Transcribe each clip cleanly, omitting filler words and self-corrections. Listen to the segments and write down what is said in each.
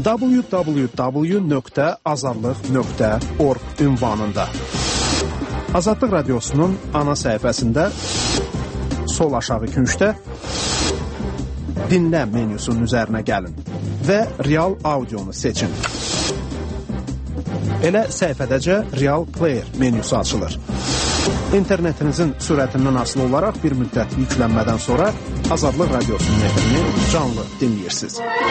www.azadlıq.org ünvanında. Azadlıq Radiosunun ana səhifəsində sol aşağı küncdə dinlə menyusunun üzərinə gəlin və real audionu seçin. Elə səhifədəcə Real Player menyusu açılır. İnternetinizin sürətindən asılı olaraq bir müddət yüklənmədən sonra Azadlıq Radiosunun efrini canlı dinləyirsiniz.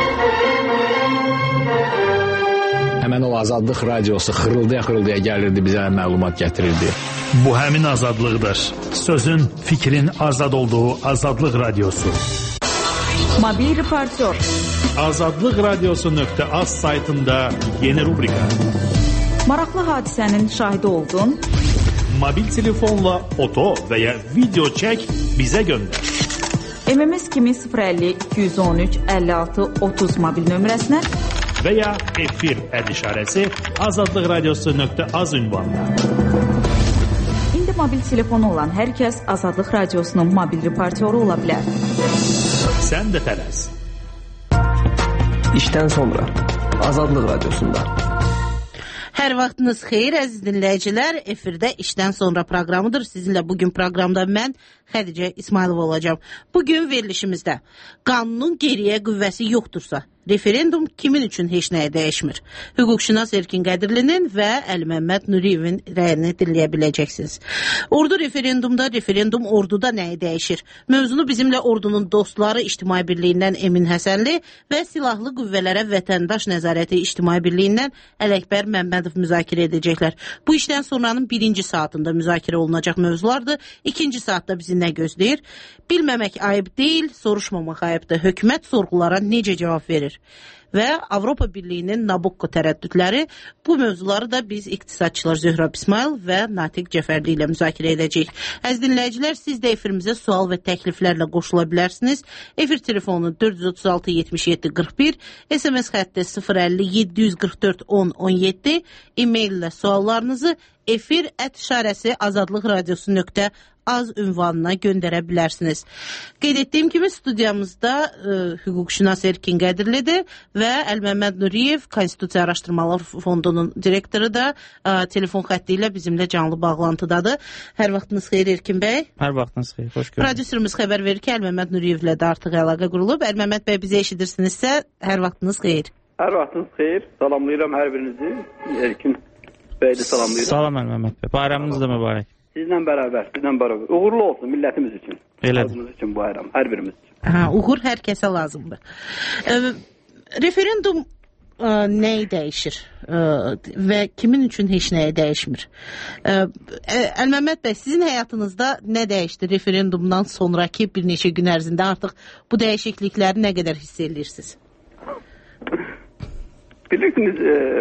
Həmən o Azadlıq Radiosu xırıldaya gəlirdi, bizə məlumat gətirirdi. Bu həmin azadlıqdır. Sözün, fikrin azad olduğu Azadlıq Radiosu. Mobil reportör. Azadlıqradiosu.az saytında yeni rubrika. Maraqlı hadisənin şahidi oldun. Mobil telefonla foto və ya video çək, bizə göndər. MMS kimi 050 213 56 30 mobil nömrəsinə və ya efir işarəsi azadlıqradiosu.az ünvanına. İndi mobil telefonu olan hər kəs Azadlıq Radiosunun mobil reportyoru ola bilər. Sən də tələs. İşdən sonra Azadlıq Radiosunda. Hər vaxtınız xeyir əziz dinləyicilər. Efirdə işdən sonra proqramıdır. Sizinlə bugün proqramda mən Xədicə İsmailova olacağım. Bugün verilişimizdə qanunun geriyə qüvvəsi yoxdursa, referendum kimin üçün heç nəyə dəyişmir? Hüquqşünas Erkin Qədirlinin və Əli Məmməd Nuriyevin rəyini dinləyə biləcəksiniz. Ordu referendumda, referendum orduda nəyi dəyişir? Mövzunu bizimlə ordunun dostları İctimai Birliyindən Emin Həsənli və Silahlı Qüvvələrə Vətəndaş Nəzarəti İctimai Birliyindən Ələkbər Məmmədov müzakirə edəcəklər. Bu işdən sonranın birinci saatında müzakirə olunacaq mövzulardır. İkinci saatda bizi nə gözləyir? Bilməmək ayıb deyil, soruşmamaq ayıbdır. Hökumət sorğulara necə cavab verir? Və Avropa Birliyinin Nabucco tərəddüdləri, bu mövzuları da biz iqtisadçılar Zöhrab İsmail və Natiq Cəfərli ilə müzakirə edəcəyik. Əziz dinləyicilər, siz də efirimizə sual və təkliflərlə qoşula bilərsiniz. Efir telefonu 436 77 41, SMS xətti 050 744 10 17, e-mail ilə suallarınızı efir@azadlıqradiosu.az ünvanına göndərə bilərsiniz. Qeyd etdiyim kimi studiyamızda hüquqşünas Erkin Qədirlidir və Əli Məmməd Nuriyev, Konstitusiya Araşdırmalar Fondunun direktoru da telefon xətti ilə bizimlə canlı bağlantıdadır. Hər vaxtınız xeyir Erkin bəy. Hər vaxtınız xeyir, xoş gördük. Prodüserimiz xəbər verir ki, Əli Məmməd Nuriyevlə də artıq əlaqə qurulub. Əli Məmməd bəy, bizə eşidirsinizsə, hər vaxtınız xeyir. Hər vaxtınız xeyir. Salamlayıram hər birinizi. Erkin bəy də salamlayıram. Salam Əli Məmməd bəy. Bayramınız da mübarək. Sizlə bərabər. Uğurlu olsun millətimiz üçün. Xalqımız üçün bu bayram, hər birimiz üçün. Uğur hər kəsə lazımdır. Referendum nəyi dəyişir və kimin üçün heç nəyə dəyişmir? Əli Məmməd bəy, sizin həyatınızda nə dəyişdi referendumdan sonraki bir neçə gün ərzində? Artıq bu dəyişiklikləri nə qədər hiss edirsiniz? Bilirsiniz,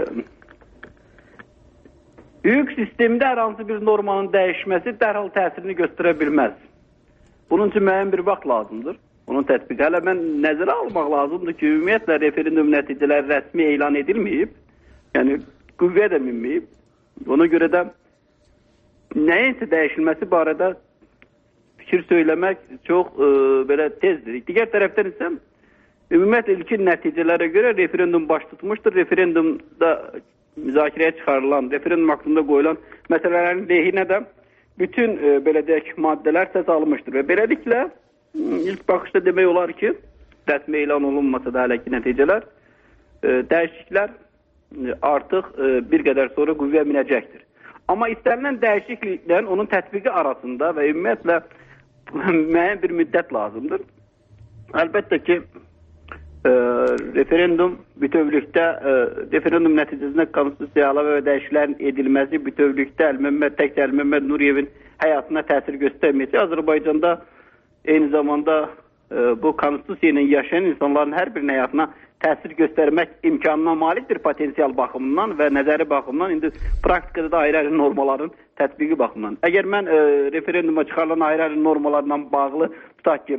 hüquq sistemində hər hansı bir normanın dəyişməsi dərhal təsirini göstərə bilməz. Bunun üçün müəyyən bir vaxt lazımdır. Onun tətbiqi. Hələ mən nəzərə almaq lazımdır ki, ümumiyyətlə referendum nəticələri rəsmi elan edilməyib, yəni qüvvəyə də minməyib. Ona görə də nəyinsə dəyişilməsi barədə fikir söyləmək çox belə tezdir. Digər tərəfdən isə ümumiyyətlə ilkin nəticələrə görə referendum baş tutmuşdur. Referendumda müzakirəyə çıxarılan, referendum haqqında qoyulan məsələlərin lehinə də bütün belə deyək maddələr səs almışdır və beləliklə ilk baxışda demək olar ki, rəsmi elan olunmasa da hələ ki nəticələr, dəyişikliklər artıq bir qədər sonra qüvvəyə minəcəkdir. Amma istənilən dəyişikliklərin onun tətbiqi arasında və ümumiyyətlə müəyyən bir müddət lazımdır. Əlbəttə ki, referendum bütövlükdə, referendum nəticəsində konstitusiyaya əlavə və dəyişikliklərin edilməsi bütövlükdə təkcə Əli Məmməd Nuriyevin həyatına təsir göstərməyəcək. Azərbaycanda eyni zamanda bu konstitusiya ilə yaşayan insanların hər birinin həyatına təsir göstərmək imkanına malikdir potensial baxımından və nəzəri baxımından, indi praktikada da ayrı-ayrı normaların tətbiqi baxımından. Əgər mən referenduma çıxarılan ayrı-ayrı normalarla bağlı tutaq ki,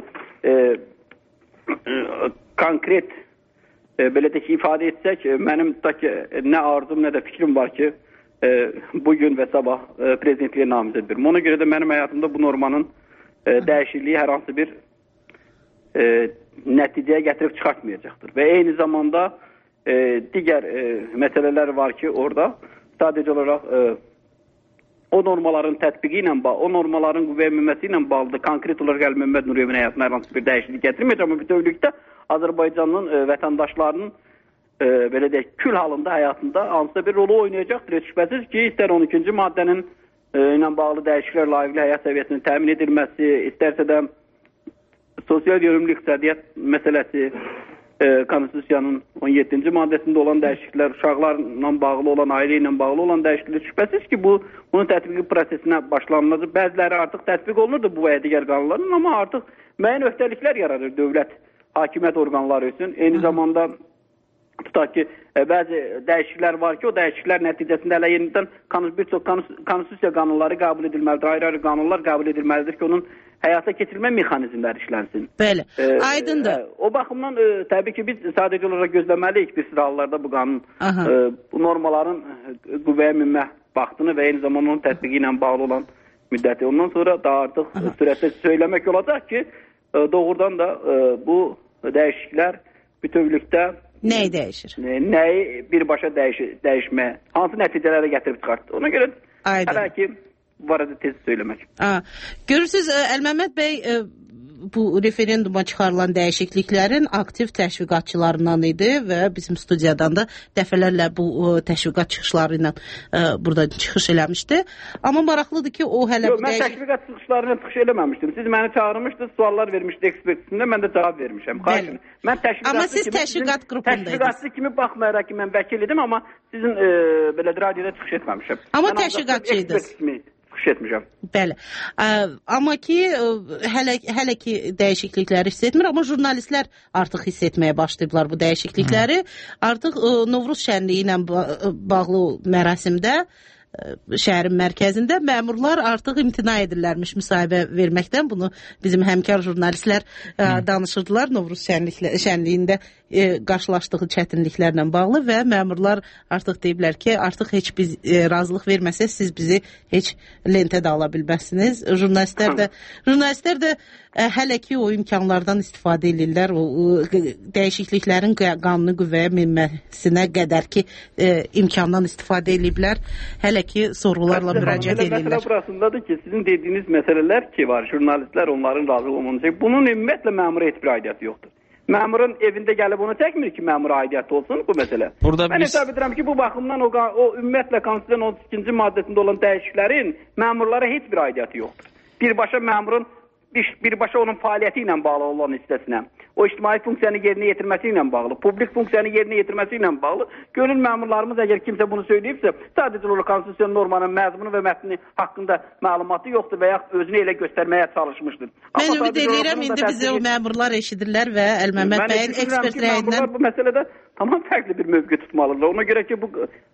konkret belə də ki, ifadə etsək, mənim tutaq ki, nə arzum, nə də fikrim var ki, bugün və sabah prezidentliyə namizəd edirəm. Ona görə də mənim həyatımda bu normanın dəyişikliyi hər hansı bir nəticəyə gətirib çıxartmayacaqdır. Və eyni zamanda digər məsələlər var ki, orada sadəcə olaraq o normaların tətbiqi ilə bağlı, o normaların qüvvəyə minməsi ilə bağlıdır. Konkret olaraq Əli Məmməd Nuriyevin həyatına hər hansı bir dəyişiklik gətirməyəcək, amma bütövlükdə Azərbaycanın vətəndaşlarının belə deyək, kül halında həyatında hansısa bir rolu oynayacaqdır. Şübhəsiz ki, istər 12-ci maddənin ilə bağlı dəyişikliklər layiqli həyat səviyyəsinin təmin edilməsi, istərsə də sosial yönümlü iqtisadiyyat məsələsi, Konstitusiyanın 17-ci maddəsində olan dəyişikliklər, uşaqlarla bağlı olan, ailə ilə bağlı olan dəyişikliklər, şübhəsiz ki, bunun tətbiqi prosesinə başlanılacaq. Bəziləri artıq tətbiq olunurdu bu və ya digər qanunların, amma artıq müəyyən öhdəliklər yaradır dövlət hakimiyyət orqanları üçün. Eyni zamanda tutaq ki, bəzi dəyişikliklər var ki, o dəyişikliklər nəticəsində hələ yenidən bir çox konstitusiya qanunları qəbul edilməlidir, ayrı-ayrı qanunlar qəbul edilməlidir ki, onun həyata keçirilmə mexanizmləri işlənsin. Bəli, aydındır. O baxımdan təbii ki, biz sadəcə olaraq gözləməliyik bir sıra hallarda bu qanun, bu normaların qüvvəyə minmə vaxtını və eyni zamanda onun tətbiqi ilə bağlı olan müddəti. Ondan sonra da artıq sürətlə söyləmək olacaq ki, doğrudan da bu dəyişikliklər bütövlükdə nəyi dəyişir? Nəyi birbaşa dəyişmə, hansı nəticələrə gətirib çıxartdı. Ona görə hələ ki, var idi tez söyləmək. Görürsünüz, Əli Məmməd bəy bu referenduma çıxarılan dəyişikliklərin aktiv təşviqatçılarından idi və bizim studiyadan da dəfələrlə bu təşviqat çıxışları ilə burada çıxış eləmişdi. Amma maraqlıdır ki, o hələ... Yox, mən təşviqat çıxışlarına çıxış eləməmişdim. Siz məni çağırmışdınız, suallar vermişdi ekspertisində, mən də cavab vermişəm. Amma siz təşviqat qrupundaydınız. Təşviqatçı kimi baxmayaraq ki, mən vəkil idim, amma sizin belə radioda çıxış etməmişəm. Amma təşviqatçıydınız. Etmişəm. Bəli. Amma ki, hələ ki dəyişiklikləri hiss etmir, amma jurnalistlər artıq hiss etməyə başlayıblar bu dəyişiklikləri. Artıq Novruz şənliyi ilə bağlı mərasimdə şəhərin mərkəzində məmurlar artıq imtina edirlərmiş müsahibə verməkdən. Bunu bizim həmkar jurnalistlər danışırdılar Novruz şənliyində qarşılaşdığı çətinliklərlə bağlı və məmurlar artıq deyiblər ki, artıq heç biz razılıq verməsək siz bizi heç lentə də ala bilməzsiniz. Jurnalistlər də hələ ki o imkanlardan istifadə edirlər. O dəyişikliklərin qanuni qüvvəyə minməsinə qədər ki imkandan istifadə ediblər. Hələ ki sorğularla müraciət edirlər. Məsələ burasındadır ki, sizin dediyiniz məsələlər ki var, jurnalistlər onların razılıq olmalıdır. Bunun ümumiyyətlə məmura heç bir aidiyyəti yoxdur. Məmurun evində gəlib onu çəkmir ki, məmura aidiyyəti olsun bu məsələ. Mən hesab edirəm ki, bu baxımdan o ümumiyyətlə Konstitusiyanın 32-ci maddəsində olan dəyişikliklərin məmurlara heç bir aidiyyəti yoxdur. Birbaşa məmurun birbaşa onun fəaliyyəti ilə bağlı olan hissəsinə, o ictimai funksiyanı yerinə yetirməsi ilə bağlı, publik funksiyanı yerinə yetirməsi ilə bağlı, gönül məmurlarımız əgər kimsə bunu söyləyibsə, sadəcə olaraq Konstitusiya normanın məzmunu və mətni haqqında məlumatı yoxdur və yaxud özünü elə göstərməyə çalışmışdır. Mən ümid edirəm, indi bizi o məmurlar eşidirlər və Əli Məmməd bəyin ekspert rəyindən... Bu məsələdə tamam fərqli bir mövqe tutmalıdır. Ona görə ki,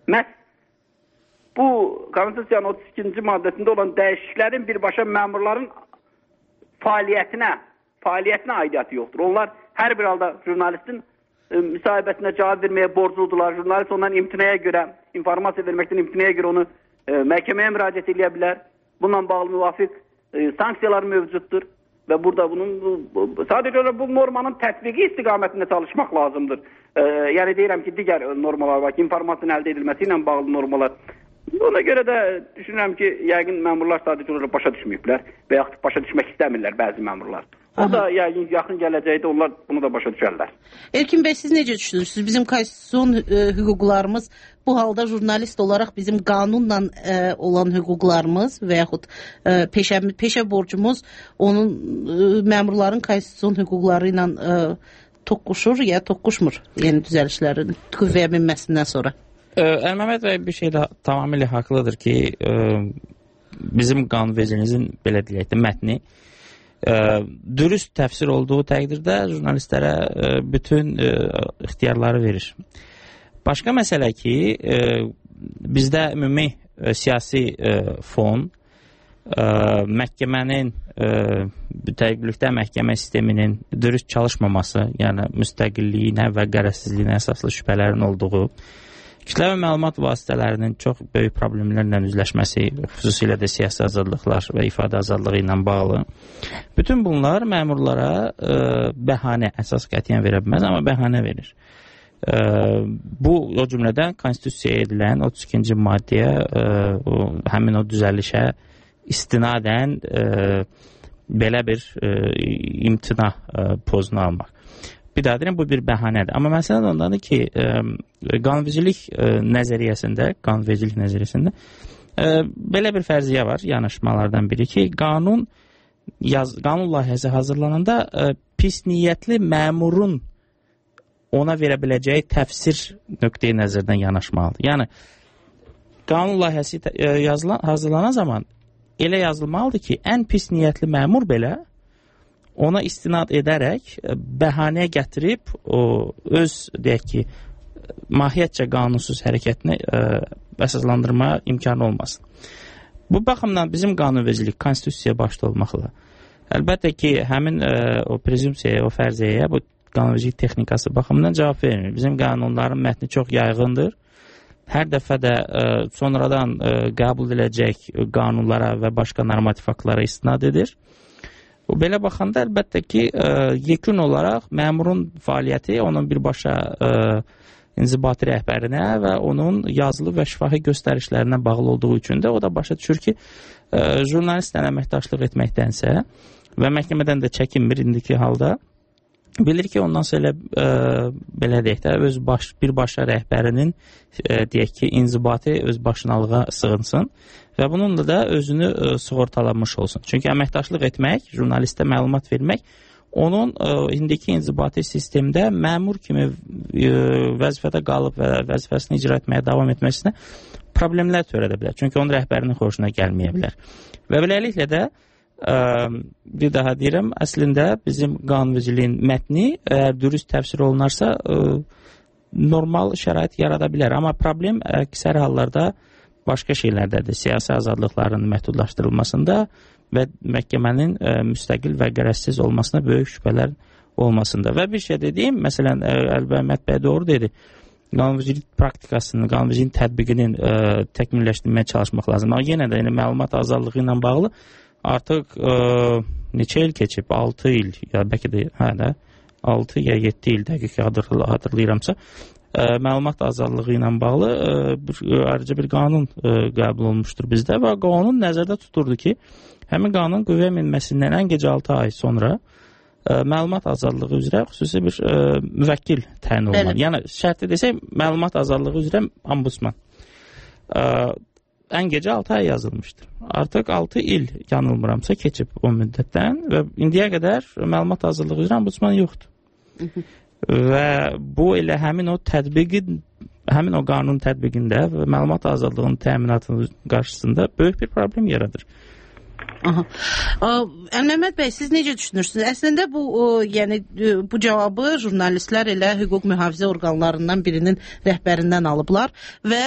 bu Konstitusiyanın 32-ci maddəsində olan dəyişikliklərin birbaşa məmurların fəaliyyətinə aidiyyəti yoxdur. Onlar hər bir halda jurnalistin müsahibəsinə cavab verməyə borcludular. Jurnalist ondan imtinaya görə, informasiya verməkdən imtinaya görə onu məhkəməyə müraciət edə bilər. Bununla bağlı müvafiq sanksiyalar mövcuddur və burada sadəcə bu normanın tətbiqi istiqamətində çalışmaq lazımdır. Yəni deyirəm ki, digər normalar var ki, informasiyanın əldə edilməsi ilə bağlı normalar. Ona görə də düşünürəm ki, yəqin məmurlar sadəcə olaraq başa düşməyiblər və yaxud başa düşmək istəmirlər bəzi məmurlar. O da yəqin yaxın gələcəkdə onlar bunu da başa düşərlər. Erkin bəy, siz necə düşünürsünüz? Bizim konstitusiyon hüquqlarımız bu halda jurnalist olaraq bizim qanunla olan hüquqlarımız və yaxud peşə borcumuz onun məmurların konstitusiyon hüquqları ilə toqquşur ya toqquşmur yeni düzəlişlərin qüvvəyə minməsindən sonra? Əli Məmməd bəy bir şeydə tamamilə haqlıdır ki, bizim qanunvericimizin belə deyək də mətni dürüst təfsir olduğu təqdirdə jurnalistlərə bütün ixtiyarları verir. Başqa məsələ ki, bizdə ümumi siyasi fon məhkəmənin bütövlükdə məhkəmə sisteminin dürüst çalışmaması, yəni müstəqilliyinə və qərəzsizliyinə əsaslı şübhələrin olduğu, kütləvi məlumat vasitələrinin çox böyük problemlərlə üzləşməsi, xüsusilə də siyasi azadlıqlar və ifadə azadlığı ilə bağlı. Bütün bunlar məmurlara bəhanə, əsas qətiyyən verə bilməz, amma bəhanə verir. Bu o cümlədən konstitusiyaya edilən 32-ci maddəyə həmin o düzəlişə istinadən belə bir imtina pozunu almaq. Bir daha deyirəm, bu bir bəhanədir. Amma məsələn ondadır ki, qanunvericilik nəzəriyyəsində belə bir fərziyyə var, yanaşmalardan biri ki, qanun layihəsi hazırlananda pis niyyətli məmurun ona verə biləcəyi təfsir nöqteyi nəzərdən yanaşmalıdır. Yəni, qanun layihəsi hazırlanan zaman elə yazılmalıdır ki, ən pis niyyətli məmur belə ona istinad edərək bəhanəyə gətirib öz, deyək ki, mahiyyətcə qanunsuz hərəkətini əsaslandırmaya imkanı olmasın. Bu baxımdan bizim qanunvericilik konstitusiyaya başda olmaqla. Əlbəttə ki, həmin o prezumsiyaya, o fərziyyəyə bu qanunvericilik texnikası baxımından cavab vermir. Bizim qanunların mətni çox yayğındır. Hər dəfə də sonradan qəbul ediləcək qanunlara və başqa normativ aktlara istinad edir. Belə baxanda əlbəttə ki, yekun olaraq məmurun fəaliyyəti onun birbaşa inzibati rəhbərinə və onun yazılı və şifahi göstərişlərinə bağlı olduğu üçün də o da başa düşür ki, jurnalistlə əməkdaşlıq etməkdənsə və məhkəmədən də çəkinmir indiki halda, bilir ki, ondan sonra belə deyək də, birbaşa rəhbərinin deyək ki, inzibati öz başınalığa sığınsın və bununla da özünü sığortalamış olsun. Çünki əməkdaşlıq etmək, jurnalistə məlumat vermək, onun indiki inzibati sistemdə məmur kimi vəzifədə qalıb və vəzifəsini icra etməyə davam etməsinə problemlər törədə bilər. Çünki onun rəhbərinin xoşuna gəlməyə bilər. Və beləliklə də bir daha deyirəm, əslində bizim qanunvericiliyin mətni əgər dürüst təfsir olunarsa normal şərait yarada bilər. Amma problem əksər hallarda başqa şeylərdədir. Siyasi azadlıqların məhdudlaşdırılmasında və məhkəmənin müstəqil və qərəzsiz olmasına böyük şübhələr olmasında. Və bir şey dediyim, məsələn, Əlbəhmət bəy doğru dedi, qanunvericilik praktikasının, qanunvericiliyin tətbiqinin təkmilləşdirməyə çalışmaq lazım. Amma yenə də məlumat azadlığı ilə bağlı artıq neçə il keçib, 6 il, ya bəlkə də 6 ya 7 il dəqiq hatırlayıramsa, məlumat azadlığı ilə bağlı ayrıca bir qanun qəbul olmuşdur bizdə və qanun nəzərdə tuturdu ki, həmin qanun qüvvəyə minməsindən ən gecə 6 ay sonra məlumat azadlığı üzrə xüsusi bir müvəkkil təyin olunmalı. Yəni, şərtli desək, məlumat azadlığı üzrə ombudsman. Ən gecə 6 ay yazılmışdır. Artıq 6 il yanılmıramsa keçib o müddətdən və indiyə qədər məlumat azadlığı üzrə ombudsman yoxdur. Və bu elə həmin o qanun tətbiqində və məlumat azadlığının təminatının qarşısında böyük bir problem yaradır. Əlməmməd bəy, siz necə düşünürsünüz? Əslində bu cavabı jurnalistlər elə hüquq mühafizə orqanlarından birinin rəhbərindən alıblar və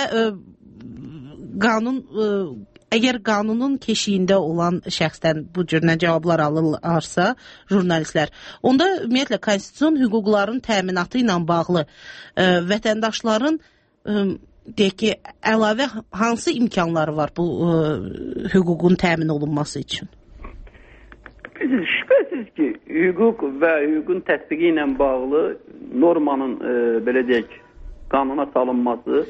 əgər qanunun keşiyində olan şəxsdən bu cür cavablar alırlarsa jurnalistlər, onda ümumiyyətlə konstitusiyon hüquqların təminatı ilə bağlı vətəndaşların deyək ki, əlavə hansı imkanları var bu hüququn təmin olunması üçün? Şübhəsiz ki, hüquq və hüququn tətbiqi ilə bağlı normanın, belə deyək, qanuna salınması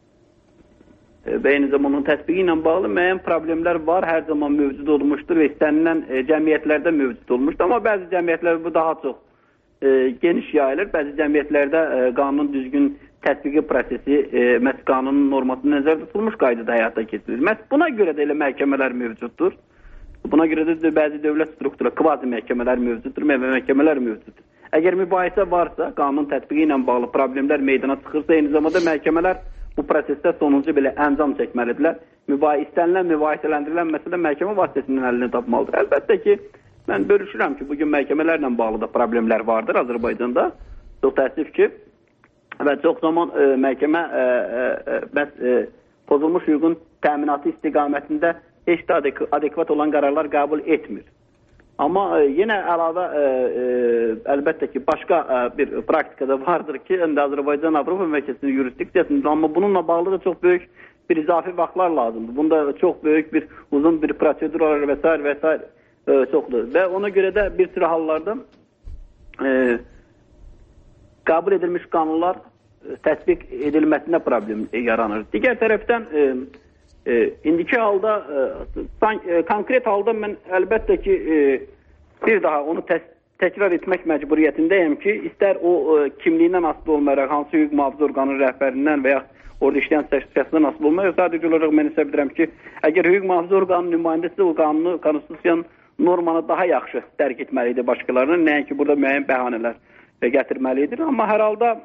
və eyni zamanda onun tətbiqi ilə bağlı müəyyən problemlər var, hər zaman mövcud olmuşdur və istənilən cəmiyyətlərdə mövcud olmuşdur. Amma bəzi cəmiyyətlər bu daha çox geniş yayılır. Bəzi cəmiyyətlərdə qanunun düzgün tətbiqi prosesi məhz qanunun norması nəzərdə tutulmuş qaydada həyata keçirilir. Məhz buna görə də elə məhkəmələr mövcuddur. Buna görə də bəzi dövlət strukturları, kvazi məhkəmələr mövcuddur, məhkəmələr mövcuddur. Əgər mübahisə varsa, qanun tətbiqi ilə bağlı problemlər meydana çıxırsa, eyni zamanda məhkəmələr bu prosesdə sonuncu belə əncam çəkməlidirlər. İstənilən, mübahisələndirilən məsələ məhkəmə vasitəsindən əlini tapmalıdır. Əlbəttə ki, mən bölüşürəm ki, bugün məhkəmələrlə bağlı da problemlər vardır Azərbaycanda. Çox təəssüf ki, və çox zaman məhkəmə pozulmuş hüququn təminatı istiqamətində heç də adekvat olan qərarlar qəbul etmir. Amma yenə əlavə əlbəttə ki, başqa bir praktikada vardır ki, Azərbaycan Avropa Məhkəməsinin yurisdiksiyasında, amma bununla bağlı da çox böyük bir izafi vaxtlar lazımdır. Bunda çox böyük bir, uzun bir prosedurlar və s. çoxdur. Və ona görə də bir sıra hallarda qəbul edilmiş qanunlar tətbiq edilməsində problem yaranır. Digər tərəfdən indiki halda konkret halda mən əlbəttə ki bir daha onu təkrar etmək məcburiyyətindəyəm ki, istər o kimliyindən asılı olmayaraq hansı hüquq mühafizə orqanının rəhbərindən və ya orada işləyən şəxsdən asılı olmayaraq, sadəcə olaraq mən hesab edirəm ki, əgər hüquq mühafizə orqanının nümayəndəsi o qanunu, konstitusiyanın normanı daha yaxşı dərk etməlidir başqalarının, nəinki burada müəyyən bəhanələr gətirməlidir. Amma hər halda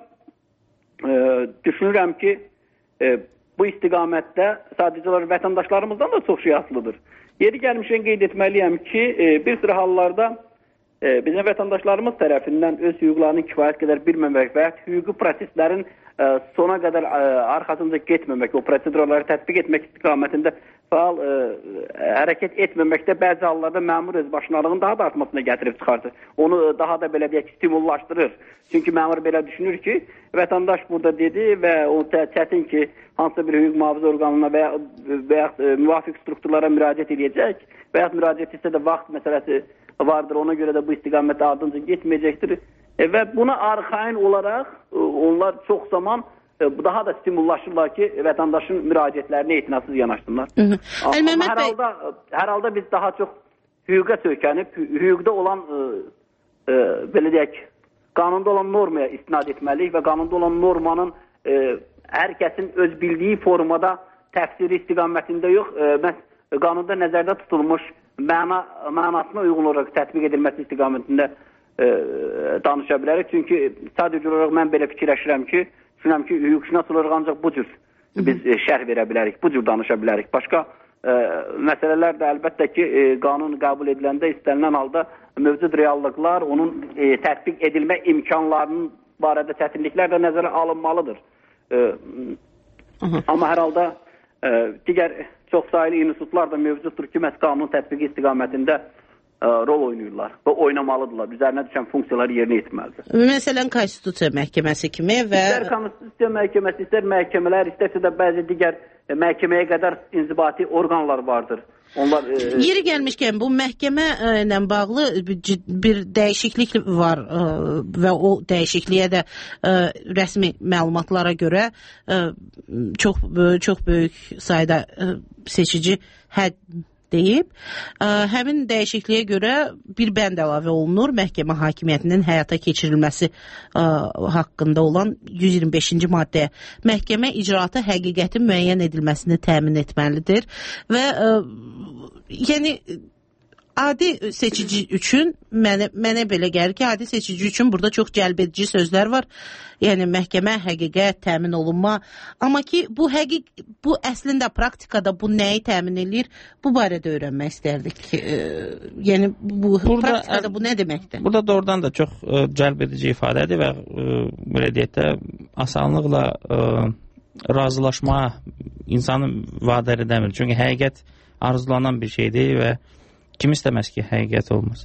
düşünürəm ki, bu istiqamətdə sadəcə olaraq vətəndaşlarımızdan da çox şey asılıdır. Yeri gəlmişkən qeyd etməliyəm ki, bir sıra hallarda bizim vətəndaşlarımız tərəfindən öz hüquqlarını kifayət qədər bilməmək və hüquqi proseslərin sona qədər arxasınca getməmək, o prosedurları tətbiq etmək istiqamətində faal hərəkət etməməkdə bəzi hallarda məmur özbaşınalığın daha da artmasına gətirib çıxardır. Onu daha da belə deyək stimullaşdırır. Çünki məmur belə düşünür ki, vətəndaş burada dedi və o çətin ki, hansısa bir hüquq mühafizə orqanına və ya müvafiq strukturlara müraciət edəcək və ya müraciət etsə də vaxt məsələsi vardır. Ona görə də bu istiqamətə ardınca getməyəcəkdir. Və buna arxain olaraq onlar çox zaman daha da stimullaşırlar ki, vətəndaşın müraciətlərinə etinasız yanaşsınlar. Amma hər halda biz daha çox hüquqa söykənib, hüquqda olan belə deyək, qanunda olan normaya istinad etməliyik və qanunda olan normanın hər kəsin öz bildiyi formada təfsiri istiqamətində yox, qanunda nəzərdə tutulmuş mənasına uyğun olaraq tətbiq edilməsi istiqamətində danışa bilərik. Çünki sadəcə olaraq mən belə fikirləşirəm ki, hüquqşünas olaraq ancaq bu cür biz şərh verə bilərik, bu cür danışa bilərik. Başqa məsələlər də əlbəttə ki, qanun qəbul ediləndə istənilən halda mövcud reallıqlar, onun tətbiq edilmə imkanlarının barədə çətinliklər də nəzərə alınmalıdır. Amma hər halda digər çox sayılı institutlar da mövcuddur ki, məhz qanun tətbiqi istiqamətində rol oynayırlar və oynamalıdırlar. Üzərinə düşən funksiyaları yerinə etməlidir. Məsələn, Konstitusiya Məhkəməsi kimi və... İstər Konstitusiya Məhkəməsi, istər məhkəmələr, istərsə də bəzi digər məhkəməyə qədər inzibati orqanlar vardır. Onlar yeri gəlmişkən bu məhkəmə ilə bağlı bir dəyişiklik var və o dəyişikliyə də rəsmi məlumatlara görə çox böyük sayda seçici hədd deyib. Həmin dəyişikliyə görə bir bənd əlavə olunur. Məhkəmə hakimiyyətinin həyata keçirilməsi haqqında olan 125-ci maddəyə. Məhkəmə icraatı həqiqətin müəyyən edilməsini təmin etməlidir və yəni adi seçici üçün mənə belə gəlir ki, adi seçici üçün burada çox cəlbedici sözlər var. Yəni məhkəmə, həqiqət, təmin olunma. Amma ki bu əslində praktikada bu nəyi təmin edir? Bu barədə öyrənmək istərdik. Yəni bu praktikada bu nə deməkdir? Burada doğrudan da çox cəlbedici ifadədir və belə deyək də asanlıqla razılaşma insanı vadar edəmir. Çünki həqiqət arzulanan bir şeydir və kim istəməz ki, həqiqət olmaz.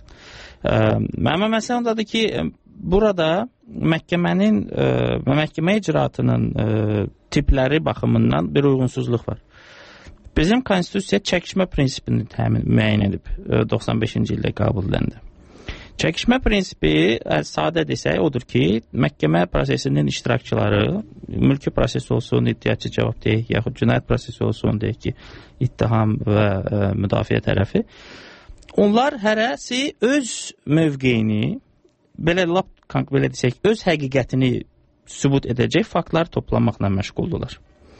Mənim məsələn ondadır ki, burada məhkəmənin və məhkəmə icraatının tipləri baxımından bir uyğunsuzluq var. Bizim konstitusiya çəkişmə prinsipini müəyyən edib 95-ci ildə qəbul ediləndə. Çəkişmə prinsipi, sadə desək, odur ki, məhkəmə prosesinin iştirakçıları, mülki proses olsun, iddiaçı cavabdeh, yaxud cinayət prosesi olsun, deyək ki, ittiham və müdafiə tərəfi, onlar hərəsi öz mövqeyini, belə desək, öz həqiqətini sübut edəcək faktlar toplanmaqla məşğuldurlar.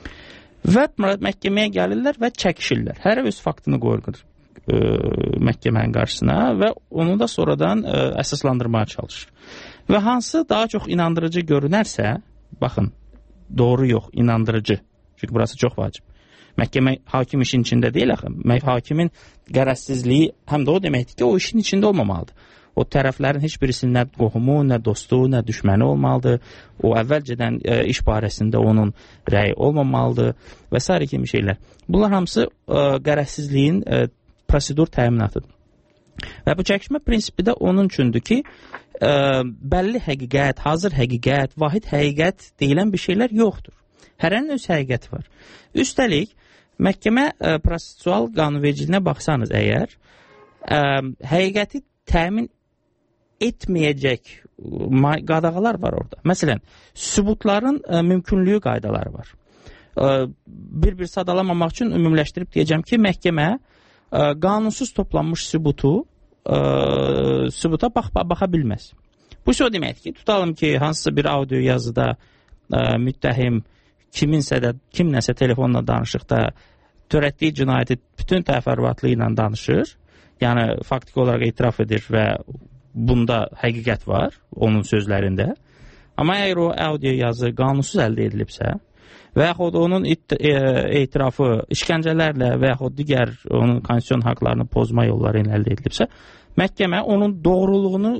Və məhkəməyə gəlirlər və çəkişirlər. Hərə öz faktını qoyur məhkəmənin qarşısına və onu da sonradan əsaslandırmaya çalışır. Və hansı daha çox inandırıcı görünərsə, baxın, doğru yox, inandırıcı. Çünki burası çox vacib. Məhkəmə hakim işin içində deyil axı. Hakimin qərəzsizliyi həm də o deməkdir ki, o işin içində olmamalıdır. O tərəflərin heç birisinin nə qohumu, nə dostu, nə düşməni olmalıdır. O əvvəlcədən iş barəsində onun rəyi olmamalıdır və s. kimi şeylər. Bunlar hamısı qərəzsizliyin prosedur təminatıdır. Və bu çəkişmə prinsipi də onun üçündür ki, bəlli həqiqət, hazır həqiqət, vahid həqiqət deyilən bir şeylər yoxdur. Hərənin öz həqiqəti var. Üstəlik, məhkəmə prosesual qanunvericiliyinə baxsanız əgər, həqiqəti təmin etməyəcək qadağalar var orada. Məsələn, sübutların mümkünlüyü qaydaları var. Bir sadalamamaq üçün ümumiləşdirib deyəcəm ki, məhkəmə qanunsuz toplanmış sübuta baxa bilməz. Bu o deməkdir ki, tutalım ki, hansısa bir audio yazıda müttəhim kimləsə telefonla danışıqda törətdiyi cinayəti bütün təfərrüatlı ilə danışır, yəni faktiki olaraq etiraf edir və bunda həqiqət var onun sözlərində. Amma əgər o audio yazı qanunsuz əldə edilibsə və yaxud onun etirafı işgəncələrlə və yaxud digər onun konstitusiyon haqlarını pozma yolları ilə əldə edilibsə, məhkəmə onun doğruluğunu,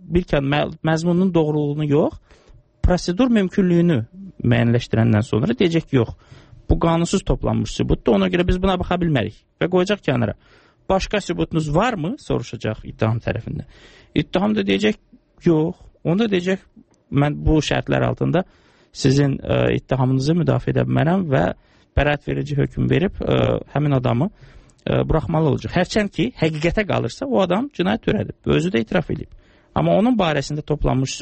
məzmunun doğruluğunu yox, prosedur mümkünlüyünü müəyyənləşdirəndən sonra deyəcək ki, yox, bu qanunsuz toplanmış sübutdur, ona görə biz buna baxa bilmərik və qoyacaq kənara. Başqa sübutunuz varmı? Soruşacaq ittiham tərəfindən. İttiham da deyəcək, yox, onda deyəcək, mən bu şərtlər altında sizin ittihamınızı müdafiə edə bilmərəm və bəraət verici hökm verib həmin adamı buraxmalı olacaq. Hərçənd ki, həqiqətə qalırsa, o adam cinayət törədib, özü də etiraf edib. Amma onun barəsində toplanmış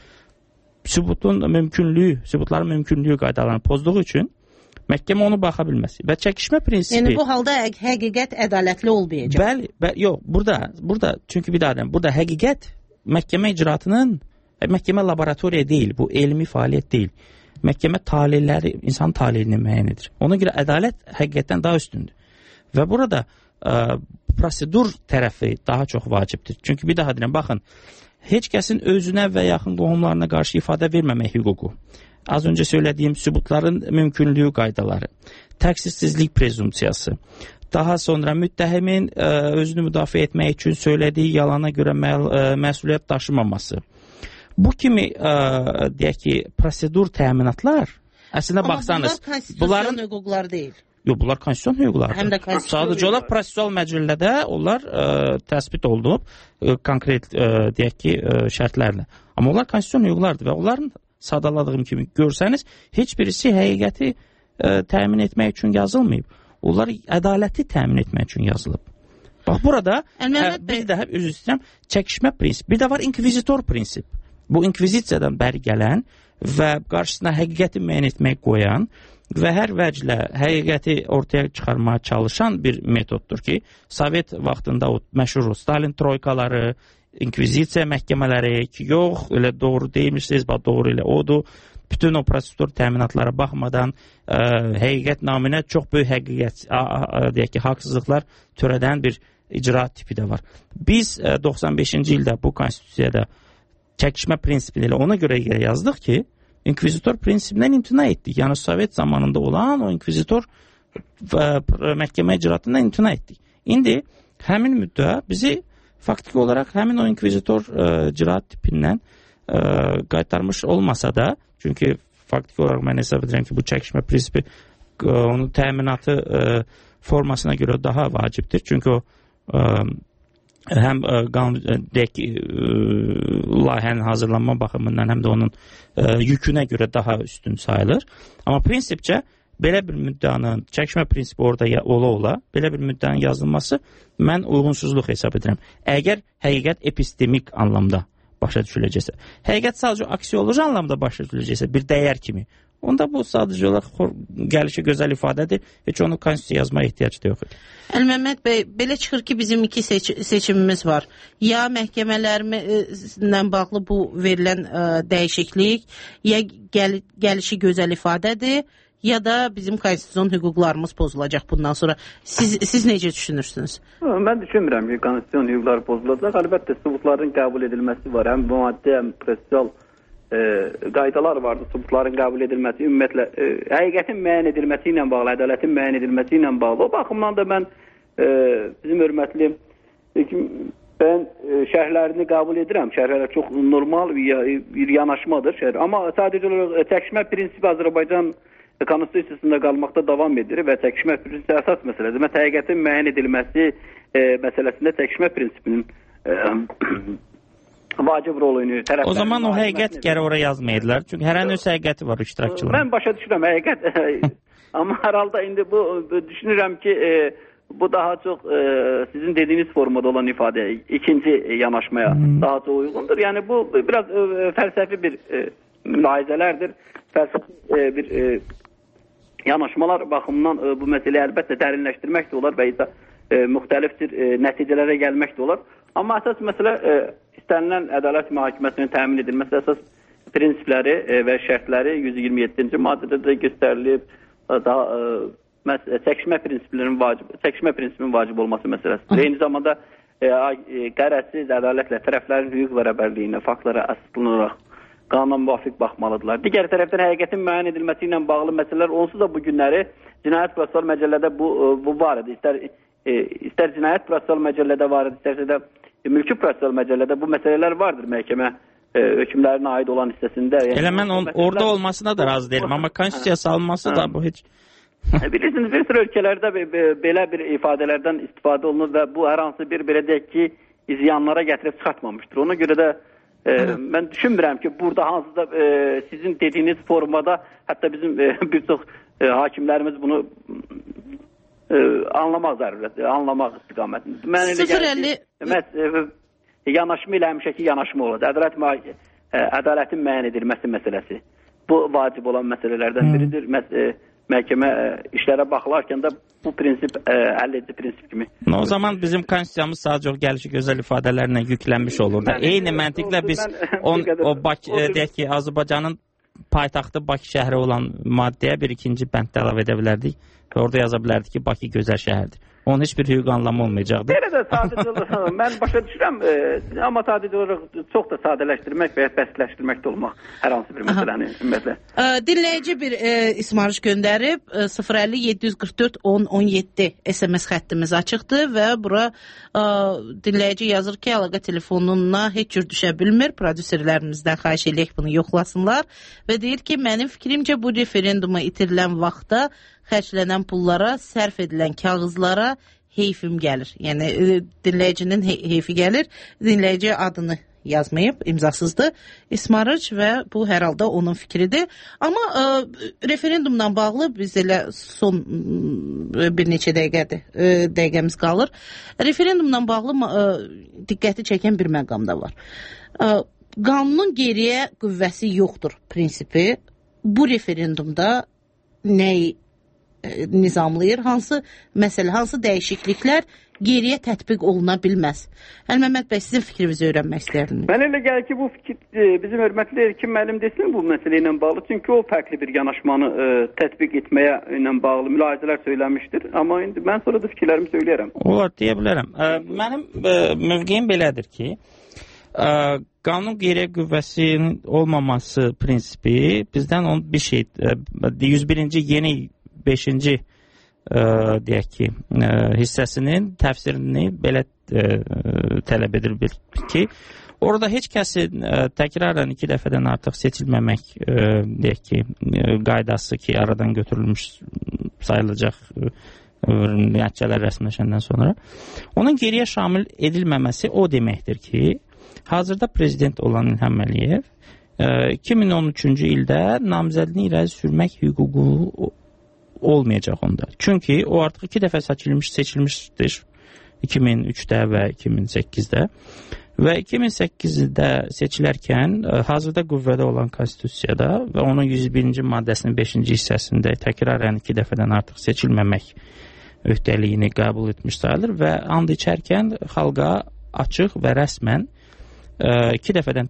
sübutların mümkünlüyü qaydalarını pozduğu üçün məhkəmə onu baxa bilməz. Və çəkişmə prinsipi... Yəni bu halda həqiqət ədalətli olmayacaq. Bəli, yox, burada çünki bir daha burada həqiqət məhkəmə icraatının, məhkəmə laboratoriya deyil, bu elmi fəaliyyət deyil. Məhkəmə talihləri, insan talihini müəyyən edir. Ona görə ədalət həqiqətdən daha üstündür. Və burada prosedur tərəfi daha çox vacibdir. Çünki bir daha deyirəm, baxın, heç kəsin özünə və yaxın qohumlarına qarşı ifadə verməmək hüququ, az öncə söylədiyim sübutların mümkünlüyü qaydaları, təqsirsizlik prezumpsiyası, daha sonra müttəhimin özünü müdafiə etmək üçün söylədiyi yalana görə məsuliyyət daşımaması. Bu kimi, deyək ki, prosedur təminatlar, əslində baxsanız, amma bunlar konstitusiyon hüquqlar deyil. Yox, bunlar konstitusiyon hüquqlardır. Həm də konstitusiyon sadəcə olaraq prosessual məcəllədə onlar təsbit olunub konkret, deyək ki, şərtlərlə. Amma onlar konstitusiyon hüquqlardır və onların sadaladığım kimi görsəniz, heç birisi həqiqəti təmin etmək üçün yazılmayıb. Onlar ədaləti təmin etmək üçün yazılıb. Bax, burada bir daha üzr istəyirəm, çəkişmə prinsip. Bir də var inkvizitor prinsip. Bu inkvizisiyadan bəri gələn və qarşısına həqiqəti müəyyən etmək qoyan və hər vəclə həqiqəti ortaya çıxarmaya çalışan bir metoddur ki, Sovet vaxtında o məşhur Stalin troykaları, inkvizisiya məhkəmələri ki, yox, elə doğru deyilmişsiniz, doğru elə odur. Bütün o prosedur təminatlara baxmadan həqiqət naminə çox böyük həqiqət, deyək ki, haqsızlıqlar törədən bir icraat tipi də var. Biz 95-ci ildə bu konstitusiyada çəkişmə prinsipini ilə ona görə yazdıq ki, inkvizitor prinsipindən imtina etdik. Yəni, Sovet zamanında olan o inkvizitor məhkəmə icraatından imtina etdik. İndi həmin müddəa bizi faktiki olaraq həmin o inkvizitor icraat tipindən qaytarmış olmasa da, çünki faktiki olaraq mən hesab edirəm ki, bu çəkişmə prinsipi onun təminatı formasına görə daha vacibdir. Çünki o həm layihənin hazırlanma baxımından, həm də onun yükünə görə daha üstün sayılır. Amma prinsipcə belə bir müddəanın, çəkişmə prinsipi orada ola, belə bir müddəanın yazılması mən uyğunsuzluq hesab edirəm. Əgər həqiqət epistemik anlamda başa düşüləcəksə, həqiqət sadəcə aksioloji anlamda başa düşüləcəksə, bir dəyər kimi, onda bu sadəcə olaraq gəlişi gözəl ifadədir, heç onu konstitusiya yazmaya ehtiyac da yoxdur. Əlməmməd bəy, belə çıxır ki, bizim iki seçimimiz var. Ya məhkəmələrimizlə bağlı bu verilən dəyişiklik, ya gəlişi gözəl ifadədir, ya da bizim konstitusiyon hüquqlarımız pozulacaq bundan sonra. Siz necə düşünürsünüz? Mən düşünmürəm ki, konstitusiyon hüquqları pozulacaq. Əlbəttə, sübutların qəbul edilməsi var. Həm maddi, həm prosessual qaydalar vardır, sübutların qəbul edilməsi, ümumiyyətlə, həqiqətin müəyyən edilməsi ilə bağlı, ədalətin müəyyən edilməsi ilə bağlı. O baxımdan da mən bizim hörmətli mən şərhlərini qəbul edirəm. Şərhlər çox normal bir yanaşmadır. Amma sadəcə olaraq çəkişmə prinsipi Azərbaycan konstitusiyasında qalmaqda davam edir və çəkişmə prinsipi əsas məsələdir. Mən həqiqətin müəyyən edilməsi məsələsində çəkişmə prinsipinin vacib rolunu tərəflər. O zaman o həqiqət gərək oraya yazmayırlar. Çünki hər hansı həqiqəti var iştirakçıların. Mən başa düşürəm həqiqət. Amma hər halda indi bu düşünürəm ki, bu daha çox sizin dediyiniz formada olan ifadə, ikinci yanaşmaya daha çox uyğundur. Yəni bu biraz fəlsəfi bir mülahizələrdir. Fəlsəfi bir yanaşmalar baxımından bu məsələyi əlbəttə dərinləşdirmək də olar və ya müxtəlif nəticələrə gəlmək də olar. Amma əsas məsələ istənilən ədalət mühakiməsinin təmin edilməsi əsas prinsipləri və şərtləri 127-ci maddədə də göstərilib. Daha çəkişmə prinsipinin vacib olması məsələsidir. Eyni zamanda qərəzsiz ədalətlə tərəflərin hüquq bərabərliyinə, faktlara əsaslanaraq qanuna müvafiq baxmalıdırlar. Digər tərəfdən həqiqətin müəyyən edilməsi ilə bağlı məsələlər onsuz da bu günləri Cinayət Prosessual Məcəllədə bu var idi. İstər Cinayət Prosessual Məcəllədə var idi, istərsə də Mülki Prosessual Məcəllədə bu məsələlər vardır məhkəmə hökmlərinə aid olan hissəsində. Elə mən orada olmasına da razı deyiləm, amma konstitusiya salınması da bu heç... Bilirsiniz, bir sürü ölkələrdə belə bir ifadələrdən istifadə olunur və bu hər hansı bir belə deyək ki, ziyanlara gətirib çıxartmamışdır. Ona görə də mən düşünmürəm ki, burada hansıda sizin dediyiniz formada, hətta bizim bir çox hakimlərimiz bunu anlamaq zərurətdir, anlamaq istiqamətində. Mən elə gəlir ki, yanaşma ilə həmişəki yanaşma olur. Ədalətin müəyyən edilməsi məsələsi. Bu vacib olan məsələlərdən biridir. Məhkəmə işlərə baxılarkən də bu prinsip həlledici prinsip kimi. O zaman bizim konstitusiyamız sadəcə o gəlişi gözəl ifadələrlə yüklənmiş olur da. Eyni məntiqlə biz deyək ki, Azərbaycanın paytaxtı Bakı şəhəri olan maddəyə bir ikinci bənddə əlavə edə bilərdik və orada yaza bilərdik ki, Bakı gözəl şəhərdir. Onun heç bir hüquq anlamı olmayacaqdır. Belə də sadəcə olaraq, mən başa düşürəm, amma sadəcə olaraq çox da sadələşdirmək və ya bəsitləşdirmək də olmaq hər hansı bir məsələni ümumiyyətlə. Dinləyici bir ismarış göndərib, 050-744-10-17 SMS xəttimiz açıqdır və bura dinləyici yazır ki, əlaqə telefonuna heç cür düşə bilmir, prodüserlərimizdən xahiş eləyək bunu yoxlasınlar və deyir ki, mənim fikrimcə bu referenduma itirilən vaxtda xərclənən pullara, sərf edilən kağızlara heyfim gəlir. Yəni, dinləyicinin heyfi gəlir. Dinləyici adını yazmayıb, imzasızdır. İsmarıc və bu hər halda onun fikridir. Amma referendumdan bağlı biz elə son bir neçə dəqiqəmiz qalır. Referendumdan bağlı diqqəti çəkən bir məqam da var. Qanunun geriyə qüvvəsi yoxdur prinsipi. Bu referendumda nəyi nizamlayır, hansı dəyişikliklər geriyə tətbiq oluna bilməz. Əlməmmət bəy, sizin fikrinizi öyrənmək istəyirdim. Mən elə gəlir ki, bu fikir bizim hörmətli Erkin müəllim desin bu məsələ ilə bağlı, çünki o fərqli bir yanaşmanı tətbiq etməyə ilə bağlı mülahizələr söyləmişdir. Amma indi mən sonra da fikirlərimi söyləyərəm. Olar, deyə bilərəm. Mənim mövqeyim belədir ki, qanun geriyə qüvvəsinin olmaması prinsipi bizdən bir şey, 101-ci yeni 5-ci deyək ki, hissəsinin təfsirini belə tələb edir ki, orada heç kəsin təkrarən 2 dəfədən artıq seçilməmək deyək ki, qaydası ki, aradan götürülmüş sayılacaq nəticələr rəsmiləşəndən sonra, onun geriyə şamil edilməməsi o deməkdir ki, hazırda prezident olan İlham Əliyev 2013-cü ildə namizədini irəli sürmək hüququ olmayacaq onda. Çünki o artıq 2 dəfə seçilmişdir 2003-də və 2008-də və 2008-də seçilərkən hazırda qüvvədə olan konstitusiyada və onun 101-ci maddəsinin 5-ci hissəsində təkrarən 2 dəfədən artıq seçilməmək öhdəliyini qəbul etmiş sayılır və and içərkən xalqa açıq və rəsmən 2 dəfədən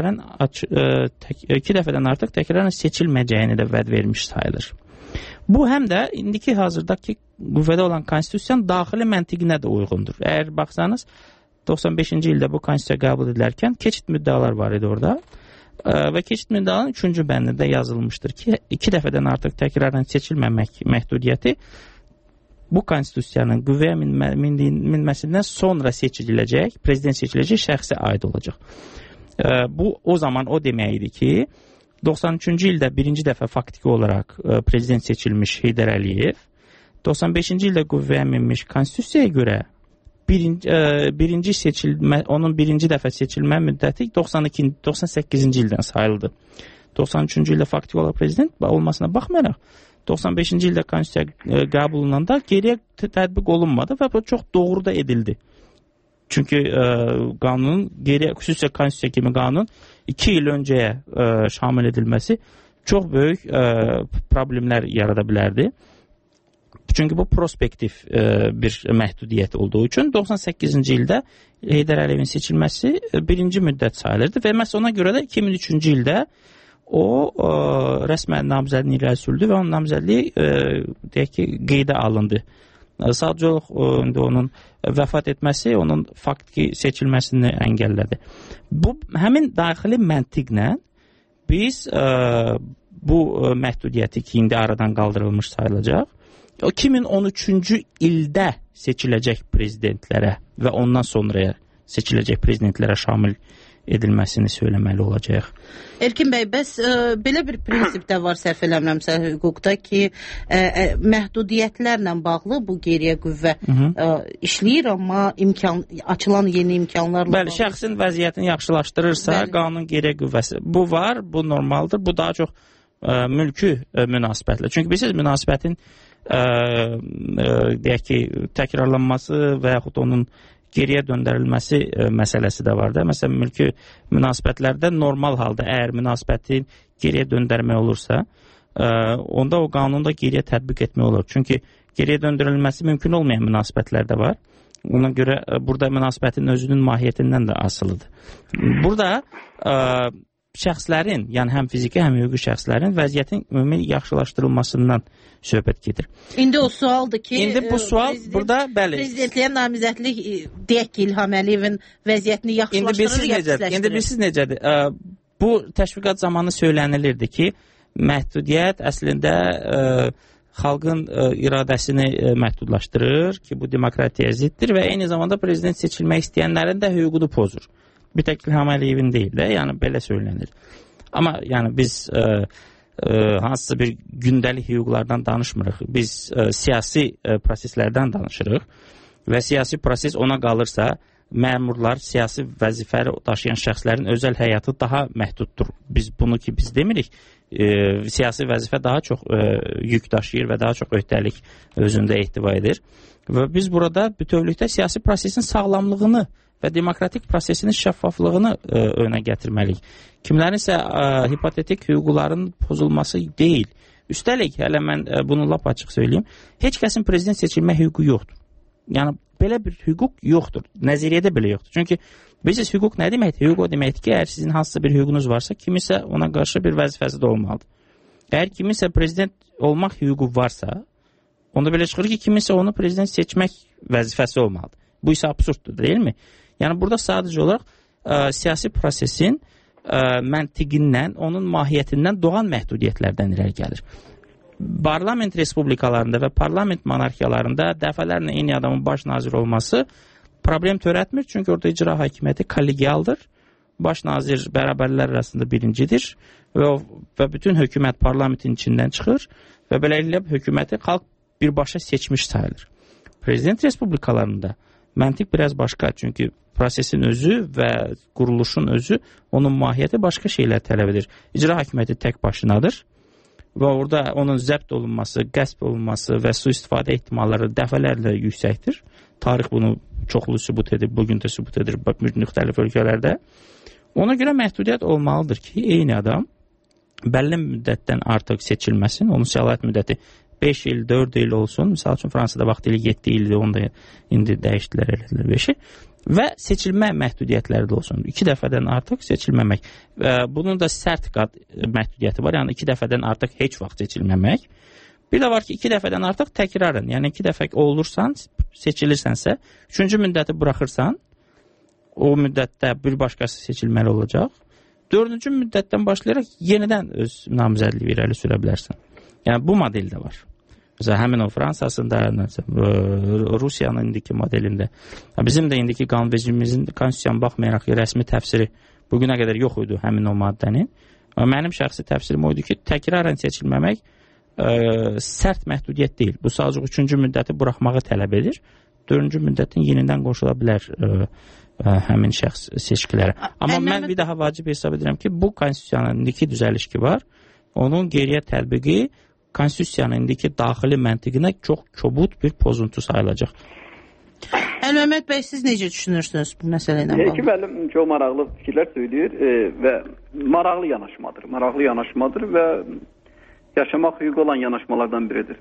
artıq təkrarən seçilməyəcəyini də vəd vermiş sayılır. Bu həm də indiki hazırdakı qüvvədə olan konstitusiyanın daxili məntiqinə də uyğundur. Əgər baxsanız 95-ci ildə bu konstitusiya qəbul edilərkən keçid müddəalar var idi orada və keçid müddəaların 3-cü bəndində yazılmışdır ki, 2 dəfədən artıq təkrarən seçilməmək məhdudiyyəti bu konstitusiyanın qüvvəyə minməsindən sonra seçiləcək, prezident seçiləcək şəxsə aid olacaq. Bu o zaman o demək idi ki, 93-cü ildə birinci dəfə faktiki olaraq prezident seçilmiş Heydər Əliyev, 95-ci ildə qüvvəyə minmiş konstitusiyaya görə onun birinci dəfə seçilmə müddəti 98-ci ildən sayıldı. 93-cü ildə faktiki olaraq prezident olmasına baxmayaraq, 95-ci ildə konstitusiya qəbul olunanda geriyə tətbiq olunmadı və bu çox doğru da edildi. Çünki qanunun geriyə, xüsusilə konstitusiya kimi qanun 2 il öncəyə şamil edilməsi çox böyük problemlər yarada bilərdi. Çünki bu prospektiv bir məhdudiyyət olduğu üçün 98-ci ildə Heydər Əliyevin seçilməsi birinci müddət sayılırdı və məhz ona görə də 2003-cü ildə o rəsmən namizədliyi irəli sürüldü və onun namizədliyi deyək ki, qeydə alındı. Sadəcə olaraq onun vəfat etməsi onun faktiki seçilməsini əngəllədi. Bu həmin daxili məntiqlə biz bu məhdudiyyəti ki, indi aradan qaldırılmış sayılacaq, 2013-cü ildə seçiləcək prezidentlərə və ondan sonraya seçiləcək prezidentlərə şamil edilməsini söyləməli olacaq. Erkin bəy, bəs belə bir prinsip də var səhv eləmirəmsə hüquqda ki, məhdudiyyətlərlə bağlı bu geriyə qüvvə işləyir, amma açılan yeni imkanlarla Bəli, şəxsin vəziyyətini yaxşılaşdırırsa, qanun geriyə qüvvəsi. Bu var, bu normaldır. Bu daha çox mülkü münasibətlə. Çünki bilirsiniz, münasibətin deyək ki, təkrarlanması və yaxud onun geriyə döndərilməsi məsələsi də var da. Məsələn, mülki münasibətlərdə normal halda əgər münasibətin geriyə döndərmək olursa, onda o qanunda geriyə tətbiq etmək olur. Çünki geriyə döndürülməsi mümkün olmayan münasibətlər də var. Ona görə burada münasibətin özünün mahiyyətindən də asılıdır. Burada şəxslərin, yəni həm fiziki, həm hüquqi şəxslərin vəziyyətin ümumi yaxşılaşdırılmasından söhbət gedir. İndi o sualdır ki, İndi bu sual burada, bəli. Prezidentliyə namizədlik deyək ki, İlham Əliyevin vəziyyətini yaxşılaşdırır, ya pisləşdirir. İndi bilirsiniz necədir? Bu təşviqat zamanı söylənilirdi ki, məhdudiyyət əslində xalqın iradəsini məhdudlaşdırır ki, bu demokratiyaya ziddir və eyni zamanda prezident seçilmək istəyənlərin də hüququnu pozur. Bir tək İlham Əliyevin deyil də, yəni belə söylənir. Amma yəni biz hansısa bir gündəlik hüquqlardan danışmırıq. Biz siyasi proseslərdən danışırıq və siyasi proses ona qalırsa, məmurlar, siyasi vəzifəli daşıyan şəxslərin özəl həyatı daha məhduddur. Biz bunu ki, biz demirik. Siyasi vəzifə daha çox yük daşıyır və daha çox öhdəlik özündə ehtiva edir. Və biz burada bütövlükdə siyasi prosesin sağlamlığını və demokratik prosesinin şəffaflığını önə gətirməliyik. Kimlərin isə hipotetik hüquqların pozulması deyil. Üstəlik, hələ mən bunu lap açıq söyləyeyim, heç kəsin prezident seçilmə hüququ yoxdur. Yəni, belə bir hüquq yoxdur. Nəzəriyyədə belə yoxdur. Çünki bilirsiniz, hüquq nə deməkdir? Hüquq o deməkdir ki, əgər sizin hansısa bir hüququnuz varsa, kimisə ona qarşı bir vəzifəsi də olmalıdır. Əgər kimisə prezident olmaq hüququ varsa, onda belə çıxır ki, kimisə onu prezident seçmək vəzifəsi olmalıdır. Bu isə absurddur, deyilmi? Yəni, burada sadəcə olaraq siyasi prosesin məntiqindən, onun mahiyyətindən doğan məhdudiyyətlərdən irəli gəlir. Parlament respublikalarında və parlament monarxiyalarında dəfələrlə eyni adamın baş nazir olması problem törətmir, çünki orada icra hakimiyyəti kollegialdır. Baş nazir bərabərlər arasında birincidir və bütün hökumət parlamentin içindən çıxır və beləliklə hökuməti xalq birbaşa seçmiş sayılır. Prezident respublikalarında məntiq biraz başqa, çünki prosesin özü və quruluşun özü, onun mahiyyəti başqa şeylər tələb edir. İcra hakimiyyəti tək başınadır və orada onun zəbt olunması, qəsb olunması və sui-istifadə ehtimalları dəfələrlə yüksəkdir. Tarix bunu çoxlu sübut edir, bugün də sübut edir müxtəlif ölkələrdə. Ona görə məhdudiyyət olmalıdır ki, eyni adam bəlli müddətdən artıq seçilməsin, onun səlahiyyət müddəti 5 il, 4 il olsun. Misal üçün, Fransada vaxtilə 7 ildir, onu da indi dəyişdilər, elədilər 5-i. Və seçilmə məhdudiyyətləri də olsun. 2 dəfədən artıq seçilməmək. Bunun da sərt məhdudiyyəti var. Yəni 2 dəfədən artıq heç vaxt seçilməmək. Bir də var ki, 2 dəfədən artıq təkrarən. Yəni 2 dəfə olursan, seçilirsənsə, 3-cü müddəti buraxırsan, o müddətdə bir başqası seçilməli olacaq. 4-cü müddətdən başlayaraq yenidən öz namizədliyi irəli sürə bilərsən. Yəni bu model də var. Məsələn, həmin o Fransasında, Rusiyanın indiki modelində. Bizim də indiki qanunvericimizin konstitusiyaya baxmayaraq rəsmi təfsiri bugünə qədər yox idi həmin o maddənin. Mənim şəxsi təfsirim o idi ki, təkrarən seçilməmək sərt məhdudiyyət deyil. Bu sadəcə 3-cü müddəti buraxmağı tələb edir. 4-cü müddətin yenidən qoşula bilər həmin şəxs seçkilərə. Amma mən bir daha vacib hesab edirəm ki, bu konstitusiyanın indiki düzəliş ki var, onun geriyə tətbiqi konstitusiyanın indiki daxili məntiqinə çox kobud bir pozuntu sayılacaq. Əlməmməd bəy, siz necə düşünürsünüz bu məsələ ilə bağlı? Müəllim çox maraqlı fikirlər söyləyir və maraqlı yanaşmadır və yaşamaq hüququ olan yanaşmalardan biridir.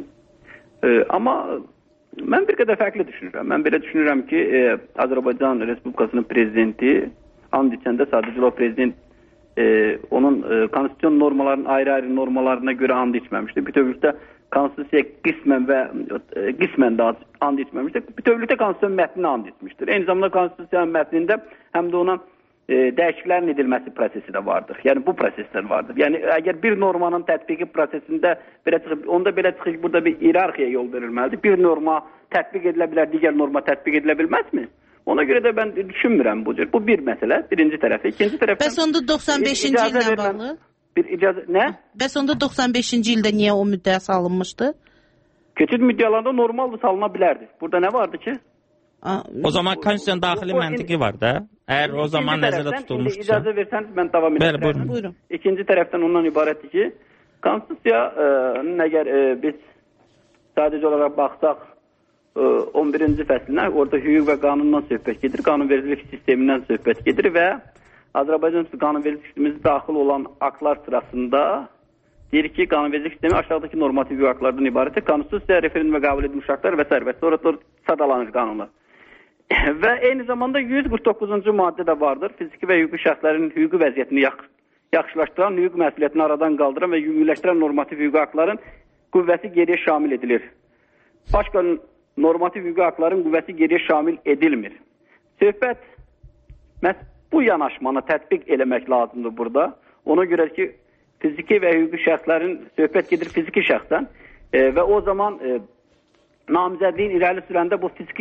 Amma mən bir qədər fərqli düşünürəm. Mən belə düşünürəm ki, Azərbaycan Respublikasının prezidenti and içəndə sadəcə o prezident onun konstitusiyon normalarının ayrı-ayrı normalarına görə and içməmişdir. Bütövlükdə konstitusiya qismən də and içməmişdir. Bütövlükdə konstitusiyon mətninə and içmişdir. Eyni zamanda konstitusiyanın mətnində həm də ona dəyişikliklərin edilməsi prosesi də vardır. Yəni bu proseslər vardır. Yəni əgər bir normanın tətbiqi prosesində onda belə çıxır ki, burada bir iyerarxiya yol verilməlidir. Bir norma tətbiq edilə bilər, digər norma tətbiq edilə bilməzmi? Ona görə də mən düşünmürəm bu cür. Bu bir məsələ, birinci tərəfi. İkinci tərəfdən Bəs onda 95-ci illə bağlı? Nə? Bəs onda 95-ci ildə niyə o müddəyə salınmışdı? Keçid müddəalarında normaldır, salına bilərdi. Burada nə vardı ki? O zaman konstitusiyanın daxili məntiqi var da. Əgər o zaman nəzərdə tutulmuşsa. İcazə versəniz mən davam edəcəm. Buyurun. İkinci tərəfdən ondan ibarətdir ki, konstitusiyanın əgər biz sadəcə olaraq baxsaq 11-ci fəslinə, orada hüquq və qanundan söhbət gedir, qanunvericilik sistemindən söhbət gedir və Azərbaycan qanunvericilik sistemimizdə daxil olan aktlar sırasında deyir ki, qanunvericilik sistemi aşağıdakı normativ hüquq aktlardan ibarətdir. Konstitusiya, referenduma qəbul edilmiş aktlar və s. Sonra sadalanır qanunlar. Və eyni zamanda 149-cu maddə də vardır. Fiziki və hüquqi şəxslərin hüquqi vəziyyətini yaxşılaşdıran, hüquq məsuliyyətini aradan qaldıran və yüngülləşdirən normativ hüquqi aktların qüvvəsi geriyə şamil edilir. Başqa normativ hüquqi aktların qüvvəsi geriyə şamil edilmir. Söhbət bu yanaşmanı tətbiq eləmək lazımdır burada. Ona görə ki, fiziki və hüquqi şəxslərin söhbət gedir fiziki şəxsdən və o zaman namizədliyin irəli sürəndə bu fiziki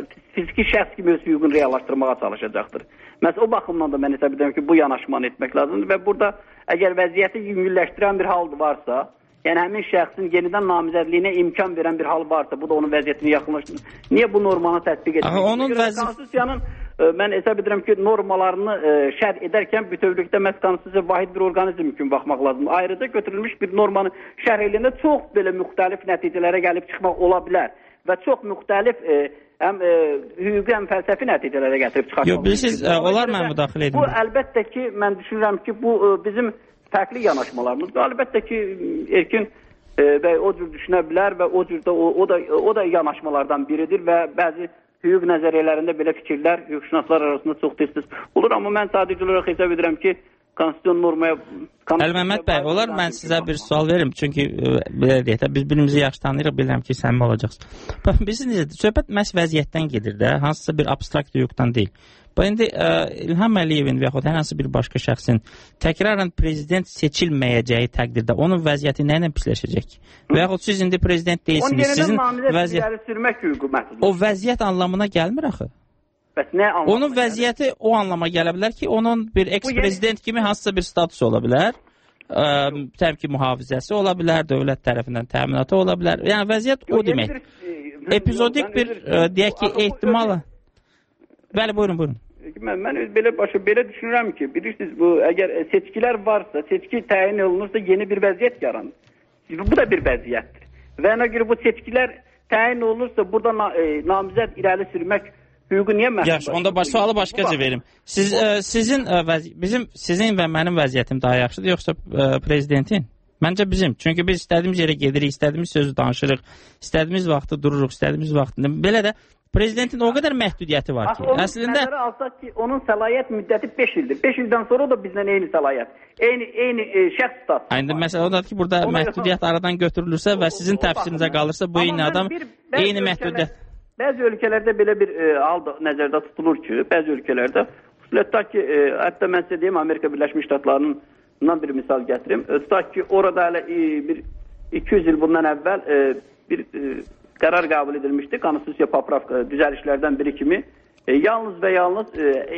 şəxs kimi öz hüququnu reallaşdırmağa çalışacaqdır. Məsələn, o baxımdan da mən hesab edirəm ki, bu yanaşmanı etmək lazımdır və burada əgər vəziyyəti yüngülləşdirən bir hal varsa, yəni həmin şəxsin yenidən namizədliyinə imkan verən bir hal varsa, bu da onun vəziyyətini yaxınlaşdırır. Niyə bu normanı tətbiq etmək? Konstitusiyanın mən hesab edirəm ki, normalarını şərh edərkən bütövlükdə məhz konstitusiya vahid bir orqanizm üçün baxmaq lazımdır. Ayrıca götürülmüş bir normanı şərh edəndə çox belə müxtəlif nəticələrə gəlib çıxmaq ola bilər və çox müxtəlif həm hüquqi, həm fəlsəfi nəticələrə gətirib çıxartmaq. Yox, bilirsiniz, onlar mən müdaxilə edim. Bu əlbəttə ki, mən düşünürəm ki, bu bizim fərqli yanaşmalarımızdır. Əlbəttə ki, Erkin bəy o cür düşünə bilər və o cür o da yanaşmalardan biridir və bəzi hüquq nəzəriyyələrində belə fikirlər hüquqşünaslar arasında çox tez-tez olur. Amma mən sadəcə olaraq hesab edirəm ki, konstitusiyon normaya... Əlməmməd bəy, olar mən sizə bir sual verim. Çünki belə deyək də, biz birimizi yaxşı tanıyırıq, bilirəm ki, səmimi olacaqsınız. Bilirsiniz, söhbət məhz vəziyyətdən gedir də, hansısa bir abstrakt hüquqdan deyil. İndi İlham Əliyevin və yaxud hər hansı bir başqa şəxsin təkrarən prezident seçilməyəcəyi təqdirdə onun vəziyyəti nə ilə pisləşəcək? Və yaxud siz indi prezident deyilsiniz, sizin vəziyyət... O vəziyyət anlamına gəlmir axı. Onun vəziyyəti o anlama gələ bilər ki, onun bir eks-prezident kimi hansısa bir statusu ola bilər, təbii mühafizəsi ola bilər, dövlət tərəfindən təminatı ola bilər. Yəni vəziyyət o deməkdir. Epizodik bir, deyək ki, ehtimala... Bəli, buyurun. Mən belə düşünürəm ki, bilirsiniz, əgər seçkilər varsa, seçki təyin olunursa yeni bir vəziyyət yaranır. Bu da bir vəziyyətdir. Və ona görə bu seçkilər təyin olunursa, burada namizəd irəli sürmək hüququ niyə məhsul? Yaxşı, onda sualı başqaca verim. Sizin və mənim vəziyyətim daha yaxşıdır, yoxsa prezidentin? Məncə bizim. Çünki biz istədiyimiz yerə gedirik, istədiyimiz sözü danışırıq, istədiyimiz vaxtı dururuq, istədiyimiz vaxtında. Belə də prezidentin o qədər məhdudiyyəti var ki, əslində... Nəzərə alsaq ki, onun səlahiyyət müddəti 5 ildir. 5 ildən sonra o da bizdən eyni səlahiyyət, eyni şəxs status. İndi məsələ odur ki, burada məhdudiyyət aradan götürülürsə və sizin təfsirinizə qalırsa, bu eyni adam eyni məhdudiyyət... Bəzi ölkələrdə belə bir hal nəzərdə tutulur ki, bəzi ölkələrdə, xüsusilə ki, hətta mən sizə deyim, Amerika Birləşmiş Ştatlarından bir misal gətirim. Tutaq ki, orada hələ 200 il bundan əvvəl bir qərar qəbul edilmişdi, konstitusiya popravka düzəlişlərdən biri kimi. Yalnız və yalnız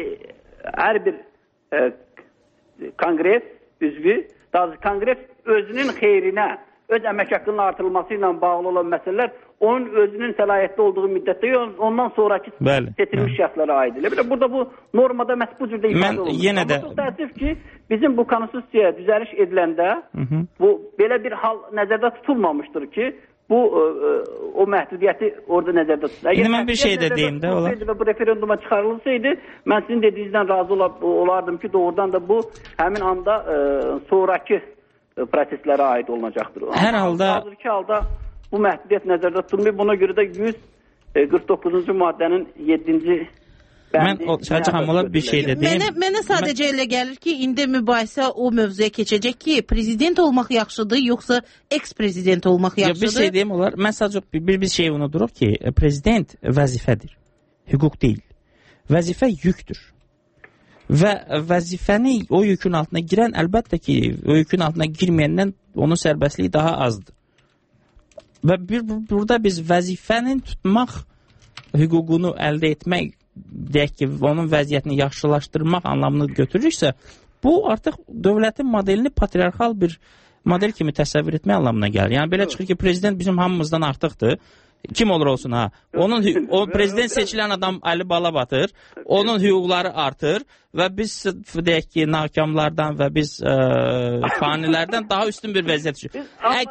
hər bir konqres üzvü, daha kongres özünün xeyrinə öz əmək haqqının artırılması ilə bağlı olan məsələlər onun özünün səlahiyyətli olduğu müddətdə ondan sonraki seçilmiş şəxslərə aiddir. Burada bu normada məhz bu cürdə ifadə olunur. Yenə də çox təəssüf ki, bizim bu konstitusiyaya düzəliş ediləndə bu belə bir hal nəzərdə tutulmamışdır ki, bu o məhdudiyyəti orada nəzərdə tutulur. İndi mən bir şey də deyim də olar. Və bu referenduma çıxarılsaydı, mən sizin dediyinizdən razı olardım ki, doğrudan da bu həmin anda sonraki proseslərə aid olunacaqdır. Hər halda hazırki halda bu məhdudiyyət nəzərdə tutulmur. Buna görə də 149-cu maddənin 7-ci mən Şahcı xanım olar bir şey də deyim. Mənə sadəcə elə gəlir ki, indi mübahisə o mövzuya keçəcək ki, prezident olmaq yaxşıdır, yoxsa eks-prezident olmaq yaxşıdır? Bir şey deyim olar. Mən sadəcə bir şey unuduruq ki, prezident vəzifədir, hüquq deyil. Vəzifə yükdür. Və vəzifəni o yükün altına girən əlbəttə ki, o yükün altına girməyəndən onun sərbəstliyi daha azdır. Və burada biz vəzifənin tutmaq hüququnu əldə etmək, deyək ki, onun vəziyyətini yaxşılaşdırmaq anlamını götürürsə, bu artıq dövlətin modelini patriarxal bir model kimi təsəvvür etmək anlamına gəlir. Yəni belə çıxır ki, prezident bizim hamımızdan artıqdır. Kim olur olsun ha. O prezident seçilən adam Əli Balabatır. Onun hüquqları artır və biz deyək ki, nakamlardan və biz fanilərdən daha üstün bir vəziyyət düşür.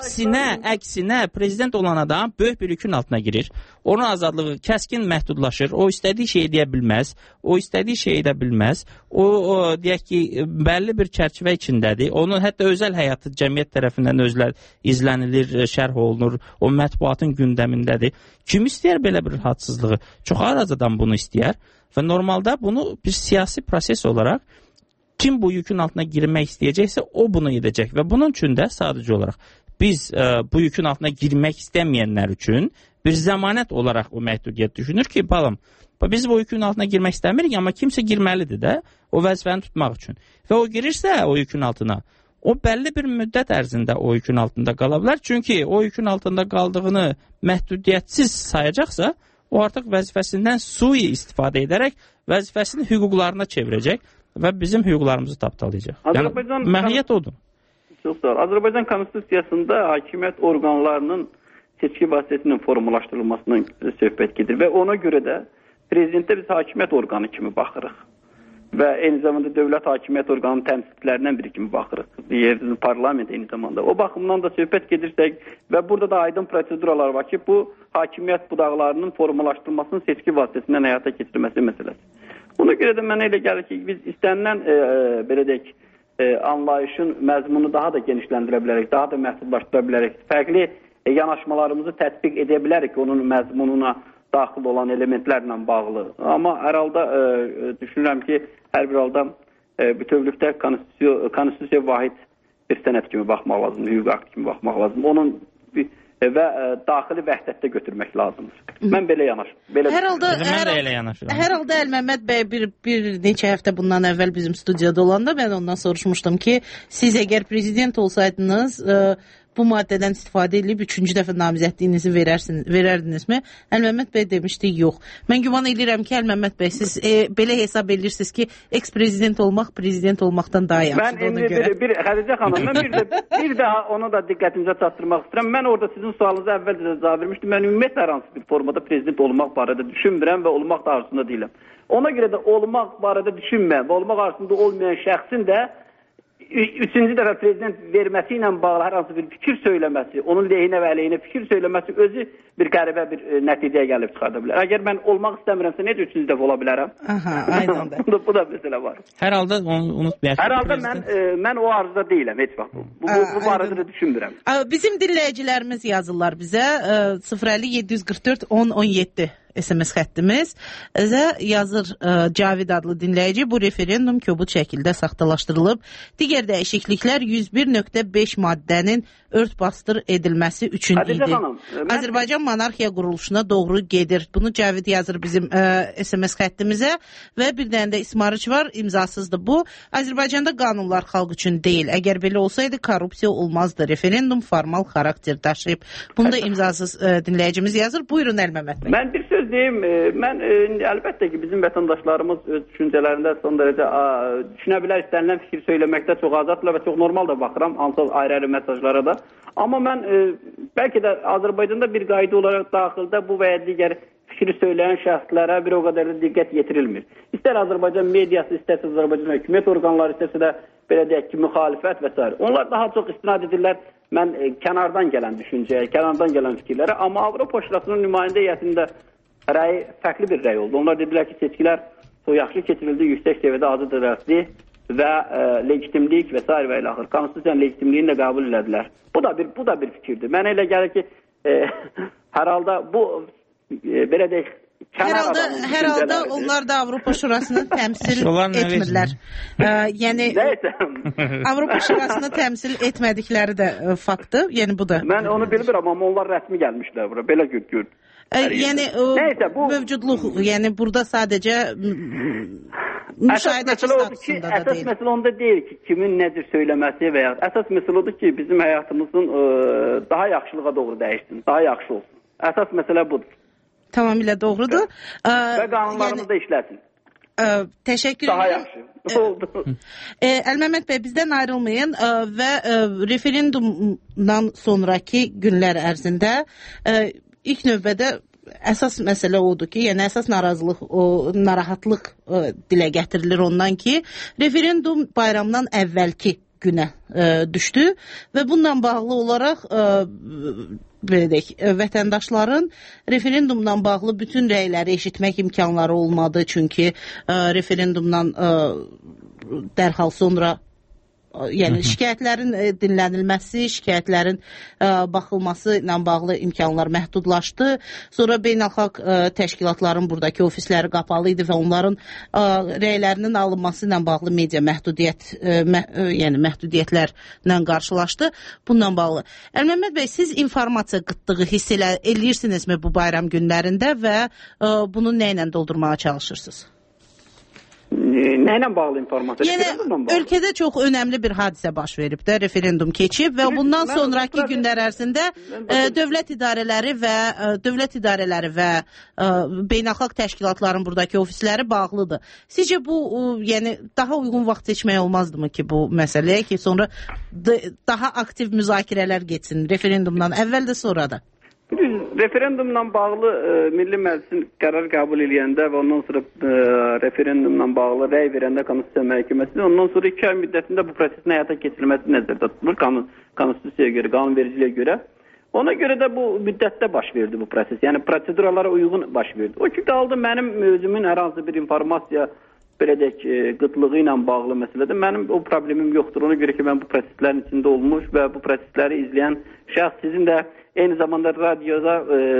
Əksinə prezident olan adam böyük bir yükün altına girir. Onun azadlığı kəskin məhdudlaşır. O istədiyi şeyi deyə bilməz. O istədiyi şeyi edə bilməz. O deyək ki, bəlli bir çərçivə içindədir. Onun hətta özəl həyatı cəmiyyət tərəfindən izlənilir, şərh olunur. O mətbuatın gündəmindədir. Kim istəyər belə bir hadsızlığı? Çox az adam bunu istəyər. Və normalda bunu bir siyasi proses olaraq kim bu yükün altına girmək istəyəcəksə o bunu edəcək və bunun üçün də sadəcə olaraq biz bu yükün altına girmək istəməyənlər üçün bir zəmanət olaraq o məhdudiyyət düşünür ki, balam, biz bu yükün altına girmək istəmirik, amma kimsə girməlidir də o vəzifəni tutmaq üçün. Və o girirsə o yükün altına, o bəlli bir müddət ərzində o yükün altında qala bilər. Çünki o yükün altında qaldığını məhdudiyyətsiz sayacaqsa, o artıq vəzifəsindən sui istifadə edərək vəzifəsini hüquqlarına çevirəcək və bizim hüquqlarımızı tapdalayacaq. Yəni, məhiyyət odur. Çox sağ ol. Azərbaycan Konstitusiyasında hakimiyyət orqanlarının seçki vasitəsinin formalaşdırılmasından söhbət gedir və ona görə də prezidentə biz hakimiyyət orqanı kimi baxırıq və eyni zamanda dövlət hakimiyyət orqanının təmsilçilərindən biri kimi baxırıq. Yerli parlament eyni zamanda. O baxımdan da söhbət gedirsək və burada da aydın proseduralar var ki, bu hakimiyyət budaqlarının formalaşdırılmasının seçki vasitəsindən həyata keçirilməsi məsələsi. Buna görə də mənə elə gəlir ki, biz istənilən belə deyək, anlayışın məzmununu daha da genişləndirə bilərik, daha da məhdudlaşdıra bilərik. Fərqli yanaşmalarımızı tətbiq edə bilərik onun məzmununa daxil olan elementlərlə bağlı. Amma hər halda düşünürəm ki, hər bir halda bütövlükdə konstitusiya vahid bir sənəd kimi baxmaq lazımdır, hüquq akt kimi baxmaq lazımdır. Onun və daxili vəhdətdə götürmək lazımdır. Mən belə yanaşıram. Hər halda Əl-Məmməd bəy bir neçə həftə bundan əvvəl bizim studiyada olanda mən ondan soruşmuşdum ki, siz əgər prezident olsaydınız, bu maddədən istifadə edib 3-cü dəfə namizədliyinizi verərdinizmi? Əl-Məmməd bəy demişdi, yox. Mən güman edirəm ki, Əl-Məmməd bəy, siz belə hesab edirsiniz ki, eks-prezident olmaq prezident olmaqdan daha yaxşıdır ona görə. Xədicə xanım, mən bir daha onu da diqqətinizə çatdırmaq istəyirəm. Mən orada sizin sualınıza əvvəlcə cavab vermişdim. Mən ümumiyyətlə hər hansı bir formada prezident olmaq barədə düşünmürəm və olmaq da arzusunda deyiləm. Ona görə də olmaq barədə düşünməyən və olmaq arzusunda olmayan şəxsin də 3-cü dəfə prezident verməsi ilə bağlı hər hansı bir fikir söyləməsi, onun lehinə və əleyhinə fikir söyləməsi özü bir qəribə bir nəticəyə gəlib çıxarda bilər. Əgər mən olmaq istəmirəmsə, necə 3-cü dəfə ola bilərəm? Aha, aydındır. Bu da məsələ var. Hər halda onu unutmayaq. Hər halda mən o arzuda deyiləm heç vaxt. Bu barədə də düşünmürəm. Bizim dinləyicilərimiz yazırlar bizə 050 744 1017 SMS xəttimiz və yazır Cavid adlı dinləyici, bu referendum kobud şəkildə saxtalaşdırılıb. Digər dəyişikliklər 101.5 maddənin ört-bastır edilməsi üçün idi. Azərbaycan monarxiya quruluşuna doğru gedir. Bunu Cavid yazır bizim SMS xəttimizə və bir dənə də İsmarıç var, imzasızdır bu. Azərbaycanda qanunlar xalq üçün deyil. Əgər belə olsaydı korrupsiya olmazdı. Referendum formal xarakter daşıyıb. Bunu da imzasız dinləyicimiz yazır. Buyurun Əl-Məmməd bəy. Mən bir söz düz deyim, mən əlbəttə ki, bizim vətəndaşlarımız öz düşüncələrində son dərəcə düşünə bilər, istənilən fikir söyləməkdə çox azadlar və çox normal da baxıram, hansı ayrı-ayrı mesajlara da. Amma mən bəlkə də Azərbaycanda bir qayda olaraq daxildə bu və ya digər fikri söyləyən şəxslərə bir o qədər də diqqət yetirilmir. İstər Azərbaycan mediası, istərsə Azərbaycan hökumət orqanları, istərsə də belə deyək ki, müxalifət və s. Onlar daha çox istinad edirlər mən kənardan gələn düşüncəyə, kənardan gələn fikirlərə. Amma Avropa Şurasının nümayəndə heyətində rəyi fərqli bir rəy oldu. Onlar dedilər ki, seçkilər çox yaxşı keçirildi, yüksək səviyyədə azad edildi və legitimlik və s. və ilə axır. Konstitusiyanın legitimliyini də qəbul elədilər. Bu da bir fikirdir. Mənə elə gəlir ki, hər halda bu belə deyək, hər halda onlar da Avropa Şurasını təmsil etmirlər. Yəni Avropa Şurasını təmsil etmədikləri də faktdır. Yəni bu da. Mən onu bilmirəm, amma onlar rəsmi gəlmişlər bura. Belə görün. Yəni mövcudluq, yəni burada sadəcə müşahidəçi statusunda da deyil. Əsas məsələ onda deyil ki, kimin necə söyləməsi və ya əsas məsələ odur ki, bizim həyatımızın daha yaxşılığa doğru dəyişsin, daha yaxşı olsun. Əsas məsələ budur. Tamamilə doğrudur. Və qanunlarımızda işləsin. Təşəkkür daha edirəm. Yaxşı oldu. Əlməmməd bəy, bizdən ayrılmayın və referendumdan sonraki günlər ərzində ilk növbədə əsas məsələ odur ki, yəni əsas narahatlıq dilə gətirilir ondan ki, referendum bayramdan əvvəlki günə düşdü və bununla bağlı olaraq belə deyək, vətəndaşların referendumdan bağlı bütün rəyləri eşitmək imkanları olmadı, çünki referendumdan dərhal sonra yəni şikayətlərin dinlənilməsi, şikayətlərin baxılması ilə bağlı imkanlar məhdudlaşdı. Sonra beynəlxalq təşkilatların buradakı ofisləri qapalı idi və onların rəylərinin alınması ilə bağlı media məhdudiyyətlərlə qarşılaşdı. Bununla bağlı. Əlməmməd bəy, siz informasiya qıtlığı hiss eləyirsinizmi bu bayram günlərində və bunu nə ilə doldurmağa çalışırsınız? Nə ilə bağlı informasiya? Yəni, ölkədə çox önəmli bir hadisə baş verib də, referendum keçib və bundan sonraki günlər ərzində dövlət idarələri və beynəlxalq təşkilatların buradakı ofisləri bağlıdır. Sizcə bu, yəni, daha uyğun vaxt seçmək olmazdımı ki, bu məsələyə ki, sonra daha aktiv müzakirələr geçsin referendumdan əvvəl də sonra da? Referendumla bağlı Milli Məclisin qərar qəbul edəndə və ondan sonra referendumla bağlı rəy verəndə Konstitusiya Məhkəməsi, ondan sonra 2 ay müddətində bu prosesin həyata keçirilməsi nəzərdə tutulur Konstitusiyaya görə, qanunvericiliyə görə. Ona görə də bu müddətdə baş verdi bu proses. Yəni proseduralara uyğun baş verdi. O ki qaldı mənim özümün hər hansı bir informasiya belə deyək qıtlığı ilə bağlı məsələdir. Mənim o problemim yoxdur. Ona görə ki, mən bu proseslərin içində olmuş və bu prosesləri izləyən şəxs sizin də eyni zamanda radioda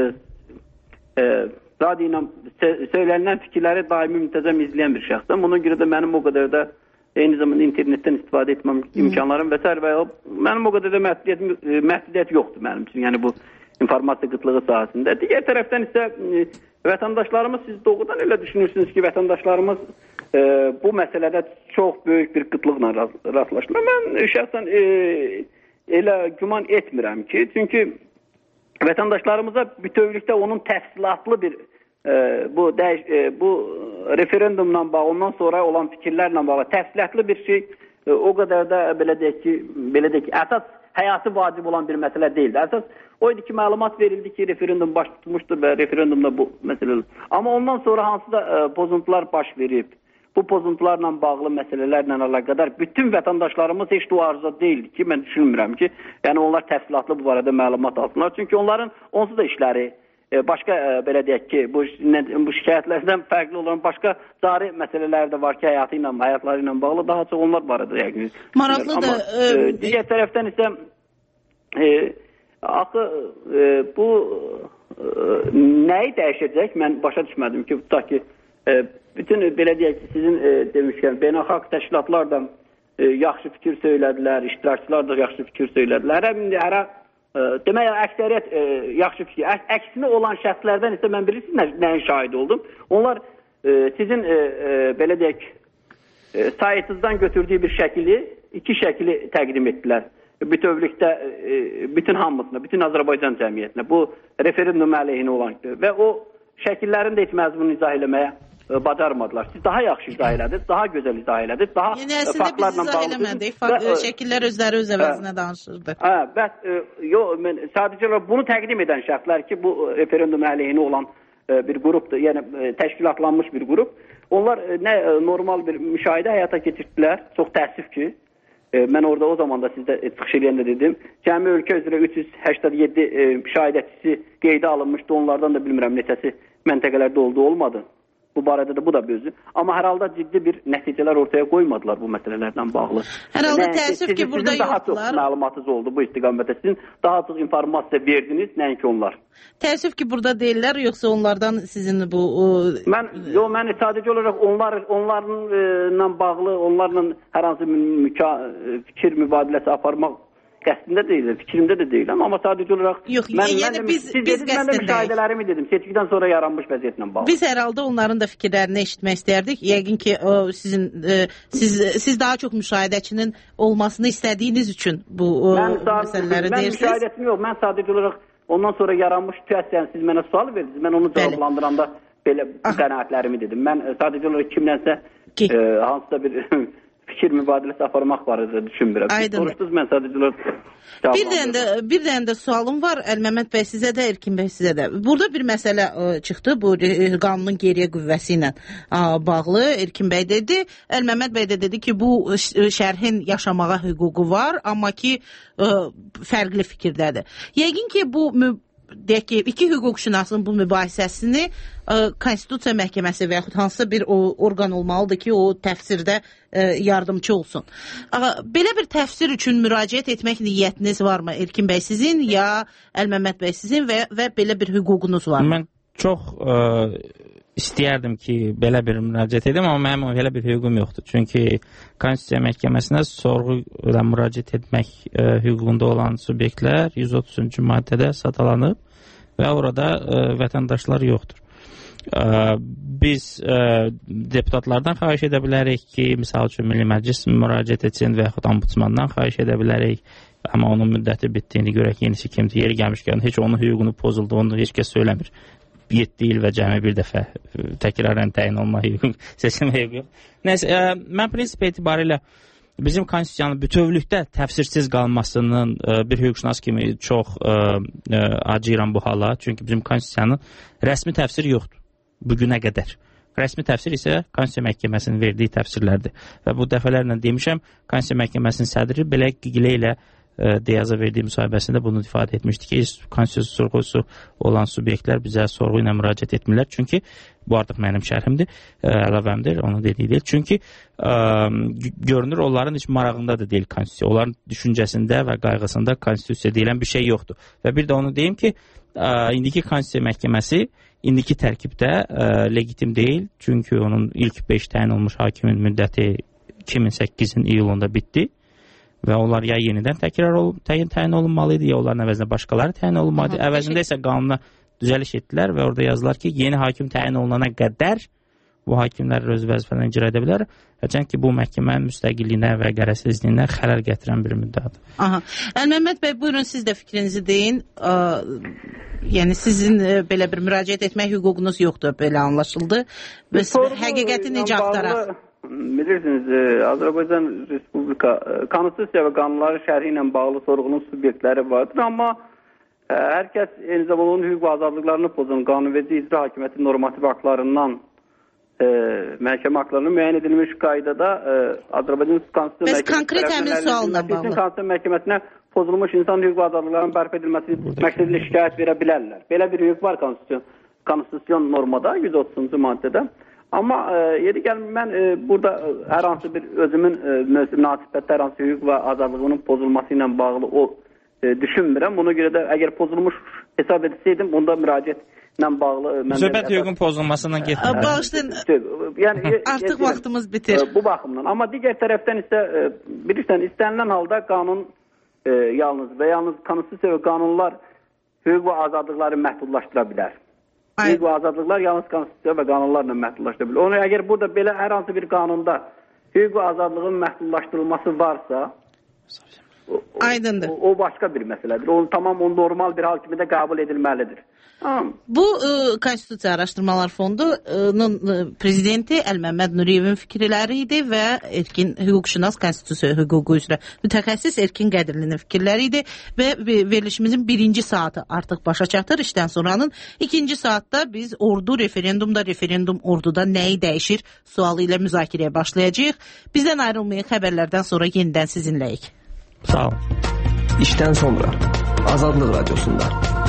radio ilə söylənilən fikirləri daimi müntəzəm izləyən bir şəxsəm. Ona görə də mənim o qədər də eyni zamanda internetdən istifadə etməm imkanlarım və s. və mənim o qədər də məhdudiyyət yoxdur mənim üçün. Yəni bu informasiya qıtlığı sahəsində. Digər tərəfdən isə vətəndaşlarımız, siz doğrudan elə düşünürsünüz ki, vətəndaşlarımız bu məsələdə çox böyük bir qıtlıqla rastlaşırlar. Mən şəxsən elə güman etmirəm ki, çünki vətəndaşlarımıza bütövlükdə onun təfsilatlı bir bu referendumla bağlı, ondan sonra olan fikirlərlə bağlı təfsilatlı bir şey o qədər də belə deyək ki, əsas həyatı vacib olan bir məsələ deyildi. Əsas o idi ki, məlumat verildi ki, referendum baş tutmuşdur və referendumda bu məsələ. Amma ondan sonra hansı da pozuntular baş verib, bu pozuntularla bağlı məsələlərlə əlaqədar bütün vətəndaşlarımız heç də o arzuda deyildi ki, mən düşünmürəm ki, yəni onlar təfsilatlı bu barədə məlumat alsınlar. Çünki onların onsuz da işləri başqa belə deyək ki, bu şikayətlərdən fərqli olan başqa cari məsələlər də var ki, həyatları ilə bağlı daha çox onlar barədə yəqin. Maraqlıdır. Digər tərəfdən isə axı bu nəyi dəyişəcək? Mən başa düşmədim ki, tutaq ki, bütün belə deyək ki, sizin demişkən beynəlxalq təşkilatlar da yaxşı fikir söylədilər, iştirakçılar da yaxşı fikir söylədilər. Demək, əksəriyyət yaxşı fikir. Əksinə olan şəxslərdən isə mən bilirsiniz nəyin şahid oldum. Onlar sizin belə deyək saytınızdan götürdüyü bir şəkili, 2 şəkili təqdim etdilər. Bütövlükdə bütün hamısına, bütün Azərbaycan cəmiyyətinə bu referendum əleyhinə olan və o şəkillərini də heç məzmun izah eləməyə bacarmadılar. Siz daha yaxşı izah elədiniz, daha gözəl izah elədiniz, daha faktlarla bağlı. Yəni əslində biz izah eləmədik, şəkillər özləri öz əvəzinə danışırdı. Bəs sadəcə bunu təqdim edən şəxslər ki, bu referendum əleyhinə olan bir qrupdur, yəni təşkilatlanmış bir qrup. Onlar nə normal bir müşahidə həyata keçirdilər. Çox təəssüf ki, mən orada o zaman da sizdə çıxış eləyəndə dedim, cəmi ölkə üzrə 387 müşahidəçisi qeydə alınmışdı, onlardan da bilmirəm neçəsi məntəqələrdə olduğu olmadı. Bu barədə də bu da bir özü. Amma hər halda ciddi bir nəticələr ortaya qoymadılar bu məsələlərlə bağlı. Hər halda təəssüf ki, burada yoxdular. Sizin daha çox məlumatınız oldu bu istiqamətdə. Sizin daha çox informasiya verdiniz, nəinki onlar. Təəssüf ki, burada deyirlər, yoxsa onlardan sizin bu... Mən sadəcə olaraq onlarla bağlı, onlarla hər hansı fikir mübadiləsi aparmaq qəsdində deyil, fikrimdə də deyiləm, amma sadəcə olaraq yəni biz qəsdindəyik. Müşahidələrimi dedim, seçkidən sonra yaranmış vəziyyətlə bağlı. Biz hər halda onların da fikirlərini eşitmək istərdik. Yəqin ki, siz daha çox müşahidəçinin olmasını istədiyiniz üçün bu məsələləri deyirsiniz. Mən müşahidəçim yox, mən sadəcə olaraq ondan sonra yaranmış situasiyanı siz mənə sual verdiniz, mən onu cavablandıranda belə qənaətlərimi dedim. Mən sadəcə olaraq kimlənsə hansısa bir... fikir mübadiləsi aparmaq barədə düşünmürəm. Soruşdunuz, mən sadəcə olaraq bir dənə də sualım var Əlməmməd bəy sizə də, Erkin bəy sizə də. Burada bir məsələ çıxdı bu qanunun geriyə qüvvəsi ilə bağlı. Erkin bəy dedi, Əlməmməd bəy də dedi ki, bu şərhin yaşamağa hüququ var, amma ki fərqli fikirdədir. Yəqin ki, bu deyək ki, iki hüquqşünasın bu mübahisəsini Konstitusiya Məhkəməsi və yaxud hansısa bir orqan olmalıdır ki, o təfsirdə yardımcı olsun. Belə bir təfsir üçün müraciət etmək niyyətiniz varmı Erkin bəy sizin, ya Əlməmməd bəy sizin və belə bir hüququnuz var mı? Mən çox istəyərdim ki, belə bir müraciət edim, amma mənim belə bir hüququm yoxdur. Çünki Konstitusiya Məhkəməsinə sorğu ilə müraciət etmək hüququnda olan subyektlər 130-cu maddədə sadalanıb və orada vətəndaşlar yoxdur. Biz deputatlardan xahiş edə bilərik ki, misal üçün Milli Məclis müraciət etsin və yaxud ombudsmandan xahiş edə bilərik, amma onun müddəti bitdiyini görək, yenisi kimdir, yeri gəlmişkən heç onun hüququnu pozulduğunu heç kəs söyləmir. 7 il və cəmi bir dəfə təkrarən təyin olma hüquq, seçilmə hüquq. Nəysə, mən prinsip etibarilə bizim konstitusiyanın bütövlükdə təfsirsiz qalmasının bir hüquqşünas kimi çox acıyıram bu hala. Çünki bizim konstitusiyanın rəsmi təfsiri yoxdur bugünə qədər. Rəsmi təfsir isə Konstitusiya Məhkəməsinin verdiyi təfsirlərdir. Və bu dəfələrlə demişəm, Konstitusiya Məhkəməsinin sədri belə Gilə ilə Deyaza verdiyi müsahibəsində bunu ifadə etmişdi ki, konstitusiya sorğusu olan subyektlər bizə sorğu ilə müraciət etmirlər. Çünki bu artıq mənim şərhimdir, əlavəmdir, onu dediyi deyil. Çünki görünür onların heç marağında da deyil konstitusiya. Onların düşüncəsində və qayğısında konstitusiya deyilən bir şey yoxdur. Və bir də onu deyim ki, indiki Konstitusiya Məhkəməsi indiki tərkibdə legitim deyil. Çünki onun ilk 5 təyin olmuş hakimin müddəti 2008-in iyulunda bitdi. Və onlar ya yenidən təyin olunmalıydı, ya onların əvəzinə başqaları təyin olunmalıydı. Əvəzində isə qanuna düzəliş etdilər və orada yazılar ki, yeni hakim təyin olunana qədər bu hakimlər öz vəzifələrini icra edə bilər. Hərçənd ki, bu məhkəmənin müstəqilliyinə və qərəzsizliyinə xələl gətirən bir müddətdir. Əlməmməd bəy, buyurun siz də fikrinizi deyin. Yəni sizin belə bir müraciət etmək hüququnuz yoxdur, belə anlaşıldı. Həqiqəti necə axtaraq? Bilirsiniz, Azərbaycan Respublika Konstitusiya və qanunları şərhi ilə bağlı sorğunun subyektləri vardır, amma hər kəs eyni zamanda onun hüquq və azadlıqlarını pozan qanunverici icra hakimiyyəti normativ aktlarından məhkəmə aktlarının müəyyən edilmiş qaydada Azərbaycan Konstitusiya Məhkəməsinə pozulmuş insan hüquq və azadlıqlarının bərpa edilməsi məqsədilə şikayət verə bilərlər. Belə bir hüquq var konstitusiyon normada 130-cu maddədə. Amma yeri gəlmir, mən burada hər hansı bir özümün münasibətdə hər hansı hüquq və azadlığının pozulması ilə bağlı düşünmürəm. Ona görə də əgər pozulmuş hesab etsəydim, onda müraciətlə bağlı... Söhbət hüququn pozulmasından getmir. Bağışlayın, artıq vaxtımız bitir. Bu baxımdan. Amma digər tərəfdən isə, bilirsən, istənilən halda qanun yalnız və yalnız konstitusiya və qanunlar hüquq və azadlıqları məhdudlaşdıra bilər. Hüquq və azadlıqlar yalnız konstitusiya və qanunlarla məhdudlaşdırılır. Onu əgər burada belə hər hansı bir qanunda hüquq və azadlığın məhdudlaşdırılması varsa, aydındır. O başqa bir məsələdir. O tamam normal bir hal kimi də qəbul edilməlidir. Bu Konstitusiya Araşdırmalar Fondunun prezidenti Əlməmməd Nuriyevin fikirləri idi və Erkin hüquqşünas konstitusiya hüququ üzrə mütəxəssis Erkin Qədirlinin fikirləri idi və verilişimizin birinci saatı artıq başa çatır. İşdən sonranın ikinci saatda biz ordu referendum orduda nəyi dəyişir sualı ilə müzakirəyə başlayacağıq. Bizdən ayrılmayın, xəbərlərdən sonra yenidən sizinləyik. Sağ olun. İşdən sonra Azadlıq Radiosunda.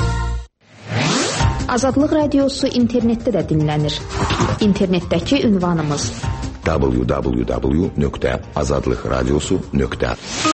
Azadlıq Radiosu internetdə də dinlənir. İnternetdəki ünvanımız www.azadlıqradiosu.com